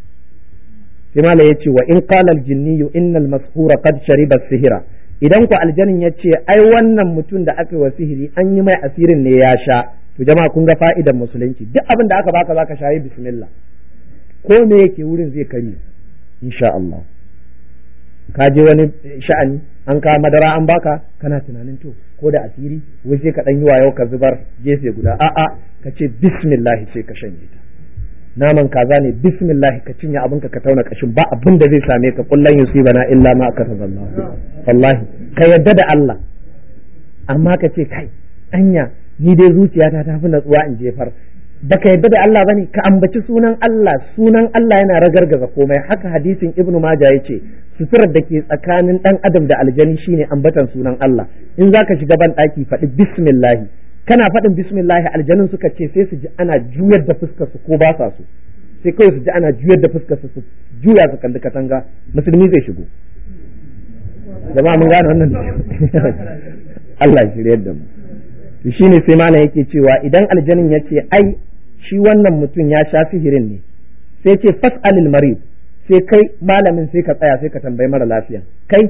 sai mala yace wa in qala al-jinniyu innal mashura qad shariba sihira, idan ku aljanin yace ai wannan mutum da aka yi wa sihiri an yi mai asirin ne ya sha, to jama'a kun ga fa'idan musulunci, duk abin da aka baka zaka shayi bismillah, ko me yake wurin zai kare insha Allah. Ka je wani sha'ani an kawo madara an baka, kana tunanin to ko da asiri wai sai ka dan yi wayo ka zubar gefe guda, a'a ka ce bismillah sai ka shanye ta. Naman kaza ne bismillah ka cinye abinka ka tauna kashin, ba abin da zai same ka, kullan yusibana illa ma kataballahu. Wallahi ka yadda da Allah, amma ka ce kai anya ni dai zuciyata ta fi natsuwa in jefar. Baka yadda da Allah bane, ka ambaci sunan Allah, sunan Allah yana ragargaza komai. Haka hadisin Ibn Majah yace suturar da ke tsakanin dan adam da aljani shine ambatan sunan Allah. In zaka shiga ban daki faɗi bismillah, kana faɗin bismillah aljanun suka ce sai su ji ana juyar da fuskar su ko ba sa su, sai kawai su ji ana juyar da fuskar su juya su kalli katanga, musulmi zai shigo. Jama'a mun gane wannan Allah ya shirye da mu. Shine sai malam yake cewa idan aljanin yace ai shi wannan mutum ya sha sihirin ne, sai ce fas'alil marid, sai kai malamin sai ka tsaya sai ka tambayi mara lafiya, kai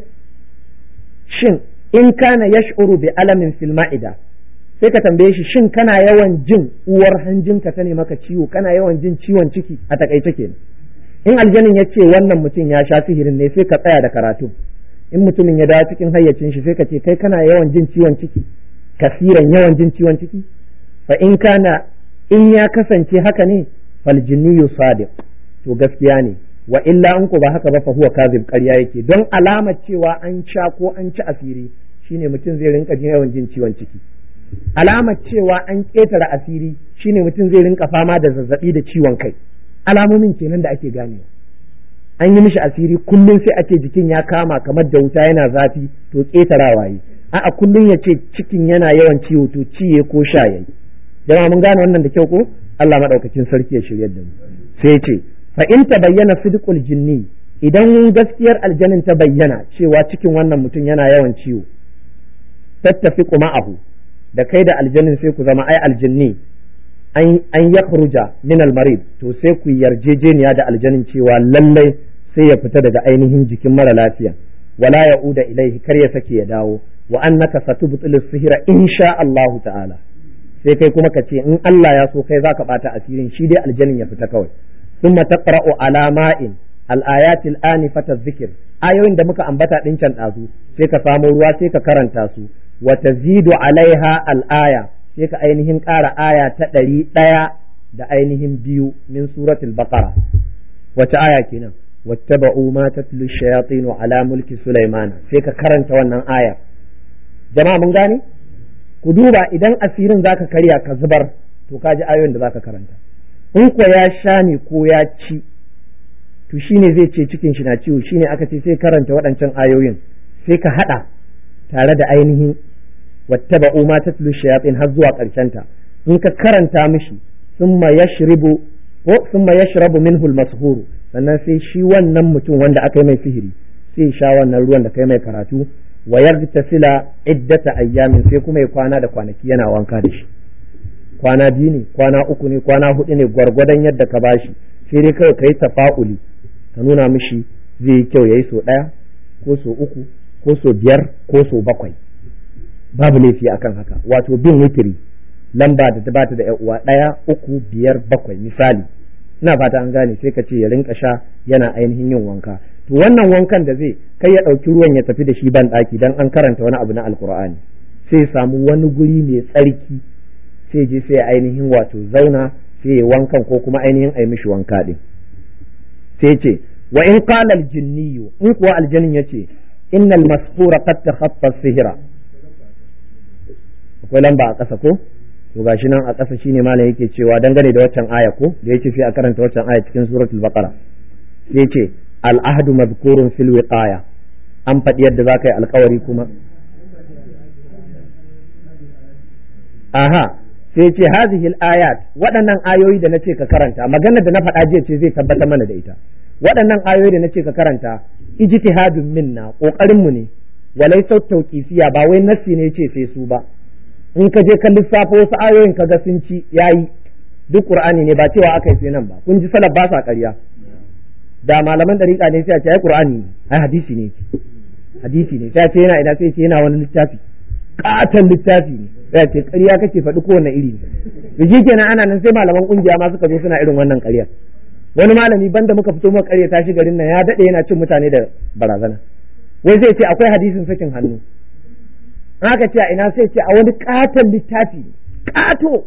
shin in kana yash'uru bi alamin fil ma'ida, sai ka tambaye shi shin kana yawan jin uwar hanjinka ta ne maka ciwo, kana yawan jin ciwon ciki, a takaice kenan. In aljanin ya ce wannan mutum ya sha sihirin ne, sai ka tsaya da karatu. In mutumin ya dawo cikin hayyacin shi sai ka ce kai kana yawan jin ciwon ciki, kasiran yawan jin ciwon ciki, fa in kana, in ya kasance haka ne fal jinniyu sadiq, to gaskiya ne, wa illa in ko ba haka ba fa huwa kazib, ƙarya yake. Don alamar cewa an sha ko an ci asiri shine mutum zai rinka jin yawan jin ciwon ciki. Alamar cewa an ƙetare asiri shine mutum zai rinka fama da zazzabi da ciwon kai. Alamomin kenan da ake ganewa. An yi mishi asiri kullum sai a ce jikin ya kama kamar da wuta yana zafi, to ƙetarawa yi. A'a kullum ya ce cikin yana yawan ciwo, to ciye ko sha yayi. Jama'a mun gane wannan da kyau ko? Allah madaukakin sarki ya shiryar da mu. Sai ya ce fa in tabayyana sidqul jinni, idan gaskiyar aljanin ta bayyana cewa cikin wannan mutum yana yawan ciwo, tattafiqu ma'ahu, da kai da aljanin sai ku zama ai aljinni an yakhruja min almarid, to sai ku yarjejeniya da aljanin cewa lallai sai ya fita daga ainihin jikin mara lafiya, wala ya'uda ilaihi, kar ya sake ya dawo, wa annaka satubtilu sihira insha Allah ta'ala. Sai kai kuma ka ce in Allah ya so kai zaka bata asirin, shi dai aljanin ya fita kawai. Thumma taqra'u ala ma'in al-ayati al-anifata dhikr, ayoyin da muka ambata din can dazu sai ka samu ruwa sai ka karanta su, wa tazidu alaiha al-aya, sai ka ainihin ƙara aya ta 100 da ainihin 2 min suratul baqara. Wace aya kenan? wattaba'u ma tatlu shayatin ala mulki Sulaiman, sai ka karanta wannan aya. Jama'a mun gane? Ku duba idan asirin zaka karya ka zubar, to ka ji ayoyin da zaka karanta. In ko ya sha ne ko ya ci, to shine zai ce cikin shi na ciwo, shine aka ce sai karanta waɗancan ayoyin, sai ka hada tare da ainihin wattaba'u ma tatlu shayatin har zuwa ƙarshen ta. In ka karanta mishi summa yashrabu minhu al-mashhur, sannan sai shi wannan mutum wanda aka yi mai sihiri sai sha wannan ruwan da kai mai karatu, wa yaghtasila iddata ayyamin, sai kuma ya kwana da kwanaki yana wanka da shi. Kwana 2 ne, kwana 3 ne, kwana 4 ne, gwargwadon yadda ka bashi. Sai dai kawai kai tafa'uli, ka nuna mishi zai yi kyau yayi so 1 ko so 3 ko so 5 ko so 7. Babu laifi akan haka, wato bin witiri, lamba da ba ta da ƴan uwa 1 3 5 7 misali. Ina fata an gane, sai ka ce ya rinka sha yana ainihin yin wanka. To wannan wankan da zai kai ya ɗauki ruwan ya tafi da shi ban ɗaki dan an karanta wani abu na alkur'ani, sai ya samu wani guri mai tsarki, sai je sai ainihin wato zauna sai ya wankan ko kuma ainihin ai mishi wanka din. Sai ce wa in qala aljinniyu, in kuwa aljannin yace innal mashura qad takhaffa sihra. Akwai lamba a ƙasa ko to gashi nan a ƙasa shine malam yake cewa dangane da waccan aya ko da yake sai a karanta waccan aya cikin suratul baqara sai yace al ahdu madhkurun fil wiqaya, an faɗi yadda za ka yi alkawari kuma aha sai ce hadhihi al-ayat, waɗannan ayoyi da nace ka karanta, magana da na faɗa jiya ce zai tabbata mana da ita. Waɗannan ayoyi da nace ka karanta ijtihadun minna, kokarin mu ne, walaysa tawqifiya, ba wai nassi ne ce sai su ba. In ka je ka lissafo wasu ayoyin ka ga sun ci yayi, duk qur'ani ne ba cewa aka yi sai nan ba. Kun ji salaf ba sa ƙarya. Da malaman dariƙa ne sai a ce ai qur'ani ne, ai hadisi ne. Hadisi ne sai a ce yana ina, sai ce yana wani littafi, katon littafi ne. Ya ce ƙarya kake faɗi kowane iri da shi kenan ana nan sai malaman ƙungiya ma suka zo suna irin wannan ƙaryar. Wani malami banda muka fito muka ƙarya tashi garin nan ya daɗe yana cin mutane da barazana, wai zai ce akwai hadisin sakin hannu, haka ce a ina, sai ce a wani ƙaton littafi ƙato.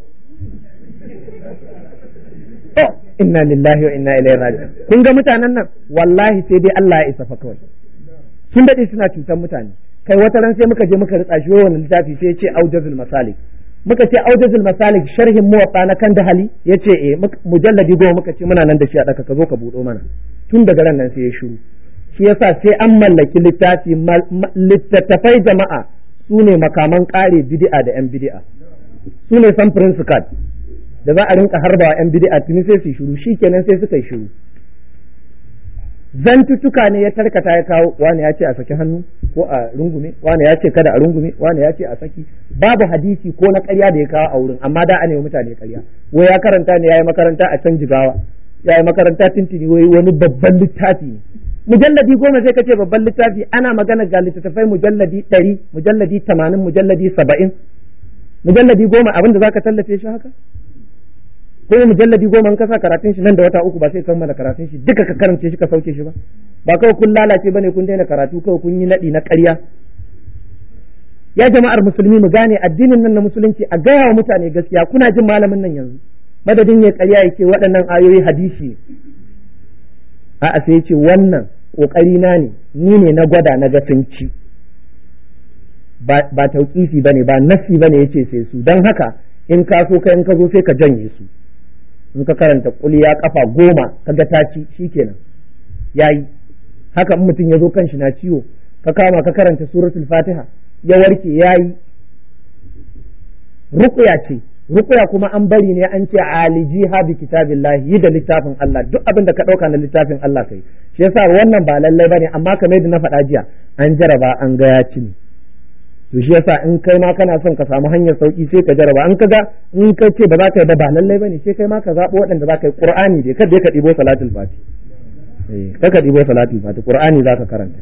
Inna lillahi wa inna ilaihi raji'un. Kun ga mutanen nan wallahi sai dai Allah ya isa fa kawai, sun daɗe suna cutar mutane. Kai wata ran sai muka je muka ritsa shi wannan littafi sai ya ce aujazul masalik, muka ce aujazul masalik sharhin muwatta na kan da hali, ya ce mujalladi 10, muka ce muna nan da shi a ɗaka ka zo ka buɗo mana. Tun daga ran nan sai ya shiru. Shi yasa sai an mallaki littafi, littattafai jama'a su ne makaman ƙare bid'a da yan bid'a, su ne samfurin sukat da za a rinka harbawa yan bid'a tuni sai su shiru, shikenan sai suka yi shiru. Zantuttuka ne ya tarkata ya kawo, wani ya ce a saki hannu ko a rungume, wani ya ce kada a rungume, wani ya ce a saki. Babu hadisi ko na ƙarya da ya kawo a wurin, amma da ana yi mutane ƙarya. Wai ya karanta ne, ya yi makaranta a can Jigawa, ya yi makaranta tintini, wai wani babban littafi ne. Mujalladi 10 sai kace babban littafi, ana magana ga littattafai mujalladi 100, mujalladi 80, mujalladi 70. Mujalladi 10 abinda zaka tallafe shi haka? Ko mujalladi 10 in ka sa karatun shi nan da wata 3 ba sai kammala karatun shi duka ka karance shi ka sauke shi ba. Ba kawai kun lalace bane, kun daina karatu, kawai kun yi nadi na ƙarya. Ya jama'ar musulmi mu gane addinin nan na musulunci, a gaya wa mutane gaskiya. Kuna jin malamin nan yanzu madadin ya ƙarya yake waɗannan ayoyi hadisi, a'a sai yace wannan kokari na ne, ni ne na gwada na gasanci, ba tauqifi bane, ba nafsi bane yace sai su. Dan haka in ka so kai in ka zo sai ka janye su. In ka karanta kuliya kafa 10 kaga ta ci shikenan yayi. Haka in mutum ya zo kanshi na ciwo ka kama ka karanta suratul fatiha ya warke yayi. Ruqya ce, ruqya kuma an bari ne, an ce alijiha bi kitabillahi, yi da littafin Allah, duk abin da ka dauka na littafin Allah kai. Shi yasa wannan ba lallai bane, amma kamar yadda na faɗa jiya an jaraba an ga ya ci ne. To shi yasa in kai ma kana son ka samu hanyar sauki sai ka jaraba, in ka ce ba za ka yi ba lallai bane, sai kai ma ka zabo waɗanda za ka yi. Qur'ani dai kada ka dibo salatul fati, ka dibo salatul fati, Qur'ani za ka karanta.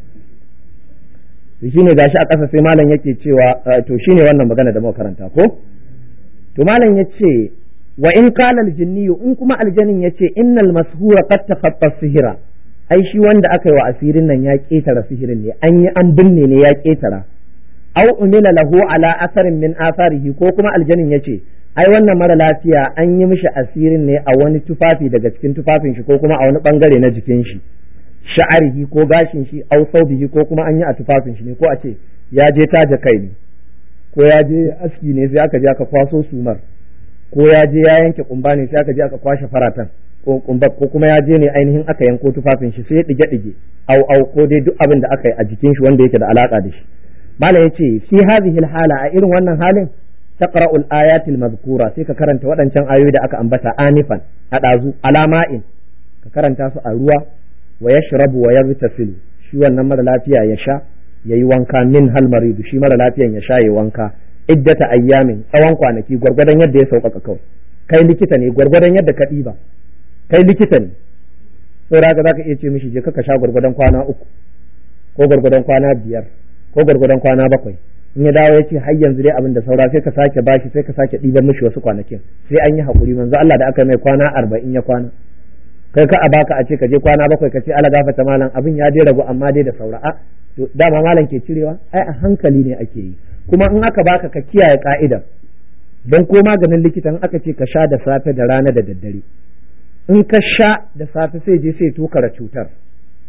To shine gashi a ƙasa sai malam yake cewa to shine wannan magana da muka karanta ko. To malam yace wa in qala al-jinniyu, in kuma aljanin yace innal mashura qad tafatta sihira, ai shi wanda aka yi wa asirin nan ya ketara sihirin ne, an binne ne ya ketara. Aw umila lahu ala asarin min asarihi, ko kuma aljanin yace ai wannan mara lafiya an yi mishi asirin ne a wani tufafi daga cikin tufafin shi, ko kuma a wani bangare na jikin shi, sha'arihi ko gashin shi, aw saubihi ko kuma an yi a tufafin shi ne, ko a ce ya je taje kai ne, ko ya je aski ne sai aka je aka kwaso sumar, ko ya je ya yanke kumba ne sai aka je aka kwashe faratan ko kumba, ko kuma ya je ne ainihin aka yanko tufafin shi sai ya dige au ko dai duk abin da aka yi a jikin shi wanda yake da alaka da shi. Malam yace fi hadhihi alhala, a irin wannan halin taqra'u al-ayati al-madhkura, sai ka karanta waɗancan ayoyi da aka ambata anifan a dazu, alama'in ka karanta su a ruwa, wa yashrabu wa yaghtasilu, shi wannan mara lafiya ya sha yayi wanka, min hal maridu, shi mara lafiyan ya sha yayi wanka, iddata ayyamin, tsawon kwanaki gwargwadon yadda ya sauƙaƙa kawai. Kai likita ne, gwargwadon yadda ka ɗiba, kai likita ne, saboda haka zaka iya ce mishi je ka sha gwargwadon kwana 3 ko gwargwadon kwana 5 ko gwargwadon kwana 7. In ya dawo ya ce har yanzu dai abin da saura, sai ka sake bashi, sai ka sake ɗiban mishi wasu kwanakin, sai an yi haƙuri. Manzo Allah da aka mai kwana 40 ya kwana, kai ka a baka a ce ka je kwana 7 ka ce ala gafata malam abin ya dai ragu amma dai da saura. A to dama malam ke cirewa, ai a hankali ne ake yi. Kuma in aka baka ka kiyaye ka'idar, don ko maganin likitan aka ce ka sha da safe da rana da daddare, in ka sha da safe sai je sai tokara cutar,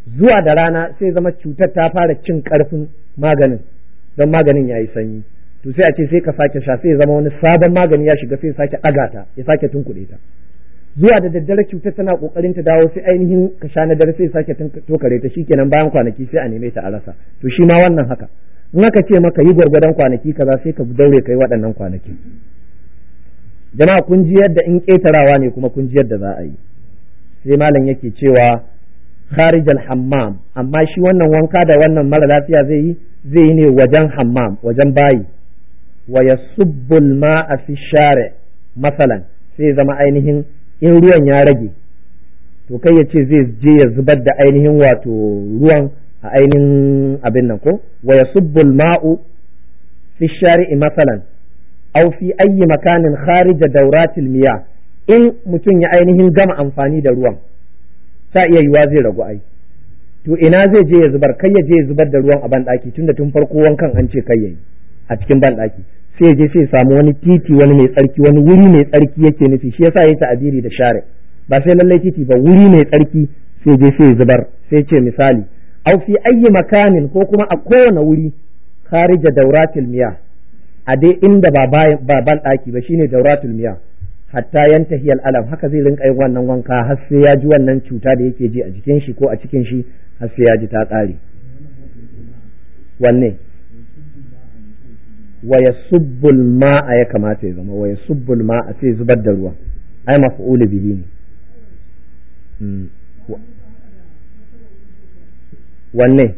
zuwa da rana sai zama cutar ta fara cin karfin maganin don maganin ya yi sanyi, to sai a ce sai ka sake sha, sai ya zama wani sabon magani ya shiga, sai ya sake ɗaga ta, ya sake tunkuɗe ta. Zuwa da daddare cutar tana kokarin ta dawo, sai ainihin ka sha na dare sai sake tokare ta, shikenan bayan kwanaki sai a neme ta a rasa. To shi ma wannan haka, in aka ce maka yi gwargwadon kwanaki kaza sai ka daure kai waɗannan kwanaki. Jama'a kun ji yadda in ƙetarawa ne kuma kun ji yadda za a yi. Sai malam yake cewa kharijal hammam, amma shi wannan wanka da wannan mara lafiya zai yi ne wajen hammam, wajen bayi. Wa yasubbul ma'a fi share masalan, sai zama ainihin in ruwan ya rage, to kai ya ce zai je ya zubar da ainihin wato ruwan a ainihin abin nan ko wa yasubbul ma'u fi shari'i masalan aw fi ayyi makanin kharija dawratil miyah. In mutum ya ainihin gama amfani da ruwan ta iya yiwa zai ragu ai, to ina zai je ya zubar? Kai ya je ya zubar da ruwan a banɗaki, tunda tun farko wankan an ce kai yayi a cikin banɗaki, sai ya je sai samu wani titi, wani mai tsarki, wani wuri mai tsarki yake nufi, shi yasa yayi ta'abiri da share, ba sai lallai titi ba, wuri mai tsarki, sai je sai zubar. Sai ce misali aw fi ayyi makanin, ko kuma a kowane wuri kharija dawratil miyah, a dai inda ba ban daki ba, shine dawratul miyah, hatta yantahi alam, haka zai rinka yin wannan wanka har sai ya ji wannan cuta da yake ji a jikin shi ko a cikin shi, har sai ya ji ta tsare. Wanne wa yasubbul ma'a ya kamata ya zama, wa yasubbul ma'a sai zubar da ruwa, ai maf'ul bihi ne. Wanne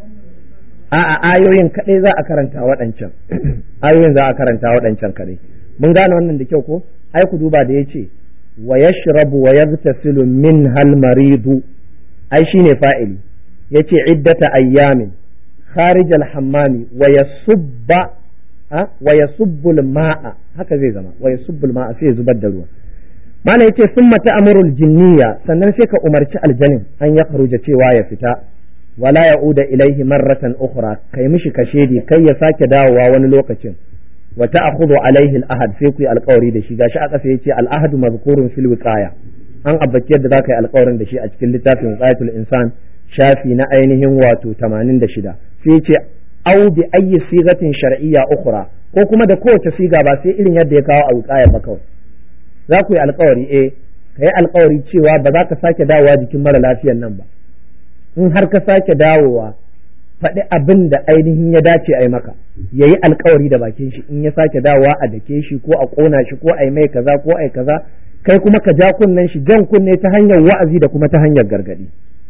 a ayoyin kadai za a karanta waɗancan ayoyin za a karanta waɗancan kadai. Mun gane wannan da kyau ko? Ai ku duba da yace wa yashrabu wa yaghtasilu min hal maridu, ai shine fa'ili, yace iddata ayyamin kharij al hammami wa yasubba wa yasubbul ma'a, haka zai zama wa yasubbul ma'a, sai zubar da ruwa. Mana yace summa ta'murul jinniya, sannan sai ka umarci aljanin an ya kharuja cewa ya fita, wala ya'uda ilaihi marratan ukhra, kai mishi kashedi kai ya sake dawowa wani lokacin. Wa ta'khudhu alaihi al-ahad, sai ku yi alƙawari da shi. Gashi a ƙasa yace al-ahadu mazkurun fil wiqaya, an abbaci yadda zaka yi alƙawarin da shi a cikin littafin Wiqayatul Insan shafi na ainihin wato 86. Sai yace au bi ayyi sigatin shar'iyya ukhra, ko kuma da kowace siga ba sai irin yadda ya kawo a wiqaya ba kawai. Za ku yi alƙawari kai alƙawari cewa ba za ka sake dawowa jikin mara lafiyan nan ba. In har ka sake dawowa, faɗi abin da ainihin ya dace a yi maka, ya yi alkawari da bakin shi, in ya sake dawowa a dake shi ko a ƙona shi ko a yi mai kaza ko a yi kaza, kai kuma ka ja kunnen shi, jan kunne ta hanyar wa'azi da kuma ta hanyar gargaɗi.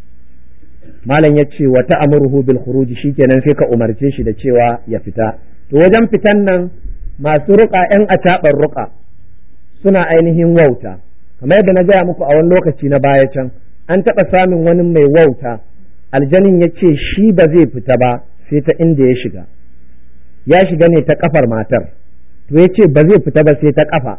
Malam ya ce wa ta'amuruhu bil khuruj, shikenan sai ka umarce shi da cewa ya fita. To wajen fitan nan masu ruƙa ƴan acaɓar ruƙa suna ainihin wauta, kamar yadda na gaya muku a wani lokaci na baya can, an taɓa samun wani mai wauta, aljanin ya ce shi ba zai fita ba sai ta inda ya shiga ne ta kafar matar, to ya ce ba zai fita ba sai ta kafa.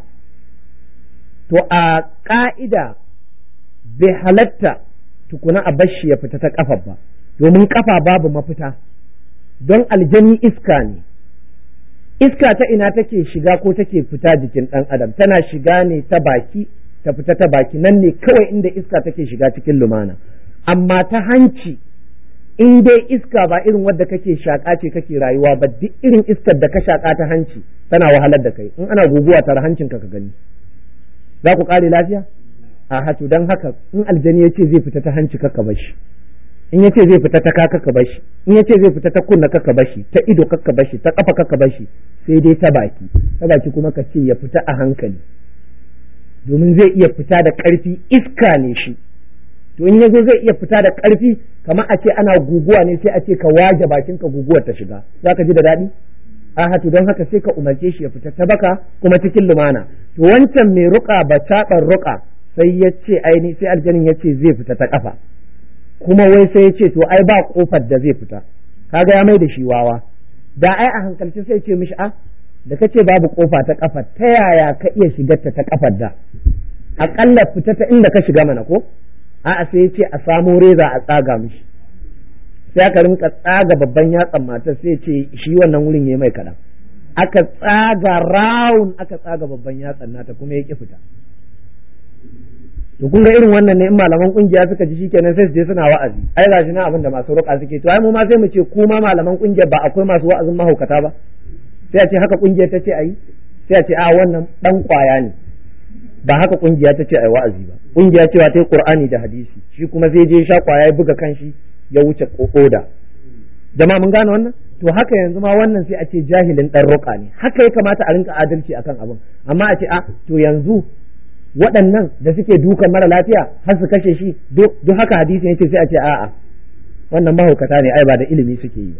To a ƙa'ida bai halatta tukuna a bashi ya fita ta kafar ba, domin kafa babu mafita, don aljani iska ne. Iska ta ina take shiga ko take fita jikin ɗan adam? Tana shiga ne ta baki, ta fita ta baki, nan ne kawai inda iska take shiga cikin lumana. Amma ta hanci, in dai iska ba irin wadda kake shaƙa ce kake rayuwa ba, duk irin iskar da ka shaƙa ta hanci tana wahalar da kai. In ana guguwa tare hancin ka gani, za ku ƙare lafiya? A hatu, don haka in aljani ya ce zai fita ta hanci kakka bashi, in ya ce zai fita ta ka kakka bashi, in ya ce zai fita ta kunna kakka bashi, ta ido kakka bashi, ta ƙafa kakka bashi, sai dai ta baki kuma ka ce ya fita a hankali, domin zai iya fita da ƙarfi, iska ne shi. To in yazo zai iya fita da ƙarfi, kamar a ce ana guguwa ne, sai a ce ka waje bakin ka guguwar ta shiga, za ka ji da daɗi? Hatu, don haka sai ka umarce shi ya fita ta baka kuma cikin lumana. To wancan mai ruƙa ba taɓar ruƙa sai ya ce sai aljanin ya ce zai fita ta ƙafa, kuma wai sai ya ce to ai ba ƙofar da zai fita, kaga ya mai da shi wawa. Da ai a hankalci sai ce mishi da kace babu ƙofa ta ƙafa, ta yaya ka iya shigar ta ƙafar da? Aƙalla fita ta inda ka shiga mana ko? A'a, sai ya ce a samo reza a tsaga mishi, sai aka rinka tsaga babban yatsan matar, sai ce shi wannan wurin ya mai kaɗan, aka tsaga rawun, aka tsaga babban yatsan nata kuma ya ƙi fita. to kun ga irin wannan ne in malaman kungiya suka ji shikenan sai su je suna wa'azi ai gashi na abin da masu ruka suke to ai mu ma sai mu ce kuma malaman kungiyar ba akwai masu wa'azin mahaukata ba sai a ce haka kungiyar ta ce ayi sai a ce a wannan dan kwaya ne ba haka kungiya ta ce ai wa'azi ba kungiya cewa ta yi qur'ani da hadisi shi kuma zai je sha kwaya ya buga kanshi ya wuce koda jama'a mun gane wannan to haka yanzu ma wannan sai a ce jahilin dan ruka ne haka ya kamata a rinka adalci akan abin amma a ce a to yanzu waɗannan da suke dukan mara lafiya har su kashe shi duk haka hadisi yake sai a ce a'a wannan mahaukata ne ai ba da ilimi suke yi ba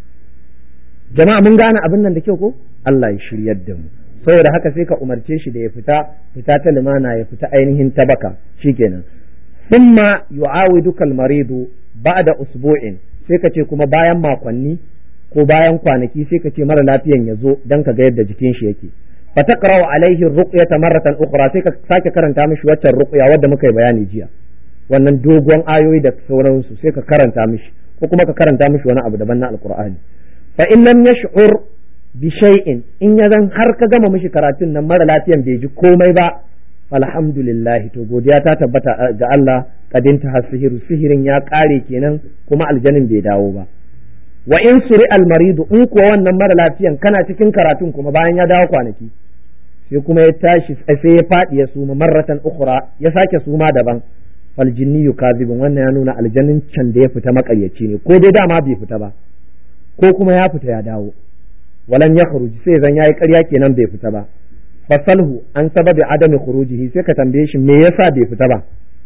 jama'a mun gane abin nan da kyau ko Allah ya shiryar da mu saboda haka sai ka umarce shi da ya fita ta limana ya fita ainihin tabaka shikenan thumma yu'awiduka al-maridu ba'da usbu'in sai ka ce kuma bayan makonni ko bayan kwanaki sai ka ce mara lafiyan ya zo dan ka ga yadda jikin shi yake fataqra'u alaihi ar-ruqyata marratan ukhra sai ka sake karanta mishi waccan ruqya wadda muka yi bayani jiya wannan dogon ayoyi da sauransu sai ka karanta mishi ko kuma ka karanta mishi wani abu daban na alqur'ani fa in lam yash'ur bi shay'in in ya zan har ka gama mishi karatun nan mara lafiyan bai ji komai ba alhamdulillah to godiya ta tabbata ga Allah kadinta hasihiru sihirin ya kare kenan kuma aljanin bai dawo ba wa in suri almaridu in kuwa wannan mara lafiyan kana cikin karatun kuma bayan ya dawo kwanaki sai kuma ya tashi sai ya faɗi ya suma marratan ukhra ya sake suma daban fal jinni yukazibun wannan ya nuna aljannin can da ya fita makaryaci ne ko dai dama bai fita ba ko kuma ya fita ya dawo walan yakhruj sai zan yayi ƙarya kenan bai fita ba fasalhu an sababi adami khurujihi sai ka tambaye shi me yasa bai fita ba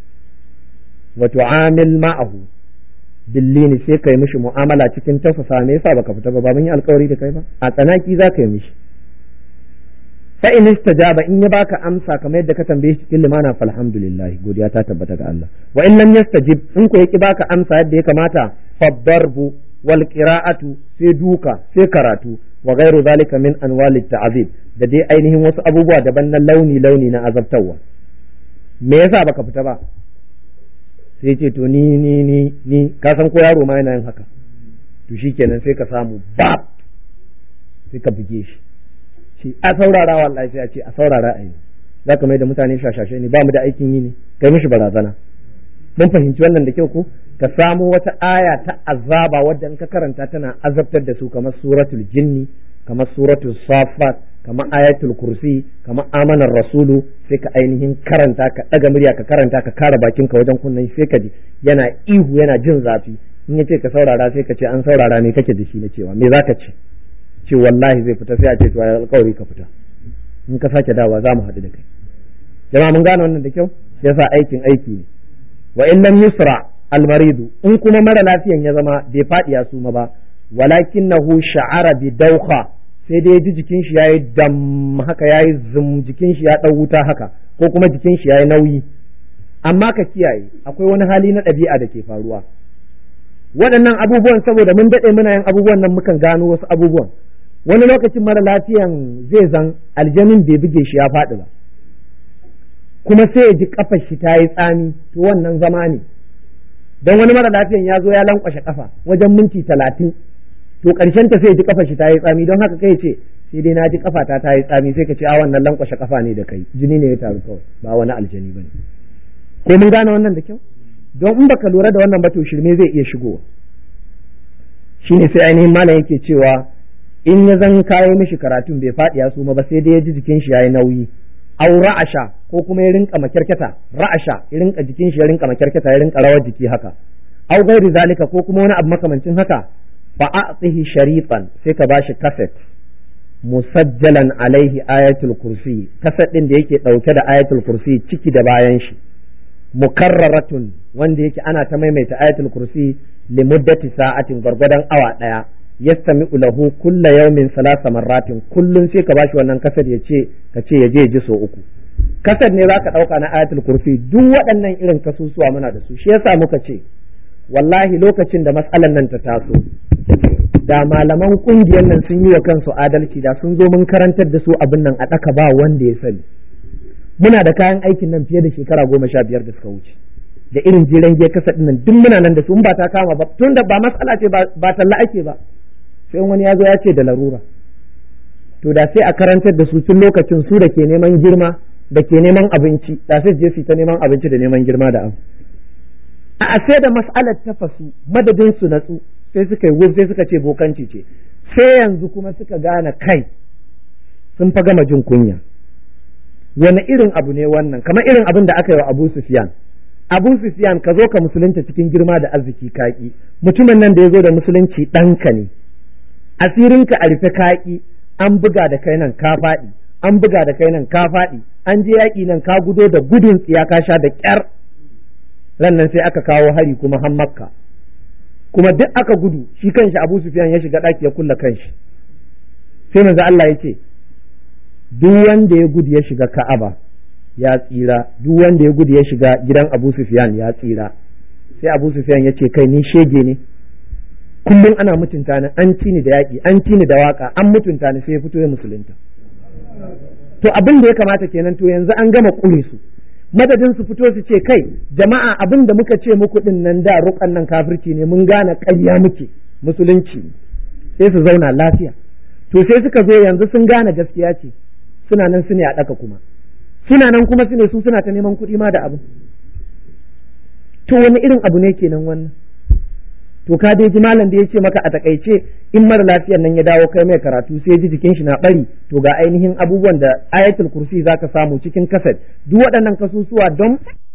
wa tu'amil ma'ahu billini sai kai mishi mu'amala cikin tafasa me yasa baka fita ba mun yi alƙawari da kai ba a tsanaki za ka yi mishi fa in istajaba in ya baka amsa kamar yadda ka tambaye shi cikin limana falhamdulillah godiya ta tabbata ga Allah wa in lam yastajib in ko yaki baka amsa yadda ya kamata fadarbu wal qira'atu sai duka sai karatu wa ghairu zalika min anwali ta'zib da dai ainihin wasu abubuwa daban na launi na azabtarwa me yasa baka fita ba sai ce to ni ka san ko yaro ma yana yin haka to shikenan sai ka samu bab sai ka buge shi a saurara wallahi sai a ce a saurara ai za ka mai da mutane shashashe ne ba mu da aikin yi ne kai mishi barazana mun fahimci wannan da kyau ko ka samu wata aya ta azaba wadda in ka karanta tana azabtar da su kamar suratul jinni kamar suratul safat kamar ayatul kursi kamar amanar rasulu sai ka ainihin karanta ka daga murya ka karanta ka kara bakin ka wajen kunnen sai ka ji yana ihu yana jin zafi in yace ka saurara sai ka ce an saurara ne kake da shi na cewa me zaka ce wallahi zai fita sai a ce to ya alƙawari ka fita in ka sake dawa za mu haɗu da kai jama'a mun gane wannan da kyau yasa aikin aiki ne wa in lam yusra almaridu in kuma mara lafiyan ya zama bai faɗi ya suma ba walakinahu sha'ara bi dawkha sai dai ji jikin shi yayi dam haka yayi zum jikin shi ya dau wuta haka ko kuma jikin shi yayi nauyi amma ka kiyaye akwai wani hali na ɗabi'a da ke faruwa waɗannan abubuwan saboda mun daɗe muna yin abubuwan nan mukan gano wasu abubuwan wani lokacin mara lafiyan zai zan aljanin bai buge shi ya faɗi ba kuma sai ya ji kafar shi ta yi tsami to wannan zama ne don wani mara lafiyan ya zo ya lankwashe kafa wajen minti 30 to karshen ta sai ya ji kafar shi ta yi tsami don haka kai ce sai dai na ji kafa ta yi tsami sai ka ce a wannan lankwashe kafa ne da kai jini ne ya taru kawai ba wani aljani bane ko mun gane wannan da kyau don in baka lura da wannan ba to shirme zai iya shigowa shine sai ainihin malam yake cewa in ya zan kawo mishi karatun bai faɗi ya suma ba sai dai ya ji jikin shi yayi nauyi aw ra'asha ko kuma ya rinka makyarketa ra'asha ya rinka jikin shi ya rinka makyarketa ya rinka rawar jiki haka aw gairi zalika ko kuma wani abu makamancin haka fa a'tihi sharifan sai ka bashi cassette musajjalan alaihi ayatul kursi cassette din da yake dauke da ayatul kursi ciki da bayan shi mukarraratun wanda yake ana ta maimaita ayatul kursi li muddati sa'atin gwargwadon awa daya yastami'u lahu kulla yawmin 3 marratin kullun sai ka bashi wannan kasar ya ce ka ce ya je ji so 3 kasar ne zaka dauka na ayatul kursi duk waɗannan irin kasusuwa muna da su shi yasa muka ce wallahi lokacin da matsalan nan ta taso da malaman kungiyar nan sun yi wa kansu adalci da sun zo mun karantar da su abin nan a daka ba wanda ya sani muna da kayan aikin nan fiye da shekara 15 da suka wuce da irin jiran ge kasa nan duk muna nan da su in ba ta kama ba tunda ba matsala ce ba talla ake ba sai wani ya zo ya ce da larura to da sai a karantar da su tun lokacin su da ke neman girma da ke neman abinci da sai je su ta neman abinci da neman girma da abu a sai da mas'alar ta fasu madadin su natsu sai suka yi sai suka ce bokanci ce sai yanzu kuma suka gane kai sun fa gama jin kunya wani irin abu ne wannan kamar irin abin da aka yi wa Abu Sufyan ka zo ka musulunta cikin girma da arziki kaki mutumin nan da ya zo da musulunci ɗanka ne asirinka a rufe kaki an buga da kai nan ka faɗi an buga da kai nan ka faɗi an je yaƙi nan ka gudo da gudun tsiya ka sha da ƙyar ran nan sai aka kawo hari kuma har Makka kuma duk aka gudu shi kanshi Abu Sufyan ya shiga ɗaki ya kulla kanshi sai manzo Allah ya ce duk wanda ya gudu ya shiga Ka'aba ya tsira duk wanda ya gudu ya shiga gidan Abu Sufyan ya tsira sai Abu Sufyan ya ce kai ni shege ne kullum ana mutunta ni an ci ni da yaƙi an ci ni da waka an mutunta ni sai ya fito ya musulunta to abin da ya kamata kenan to yanzu an gama kure su madadin su fito su ce kai jama'a abin da muka ce muku din nan da rukan nan kafirci ne mun gane ƙarya muke musulunci sai su zauna lafiya to sai suka zo yanzu sun gane gaskiya ce suna nan su ne a ɗaka kuma suna nan kuma su ne su suna ta neman kuɗi ma da abu to wani irin abu ne kenan wannan to ka dai ji malam da ya ce maka a takaice in mara lafiyar nan ya dawo kai mai karatu sai ji jikin shi na bari to ga ainihin abubuwan da ayatul kursi zaka samu cikin kaset duk waɗannan kasusuwa don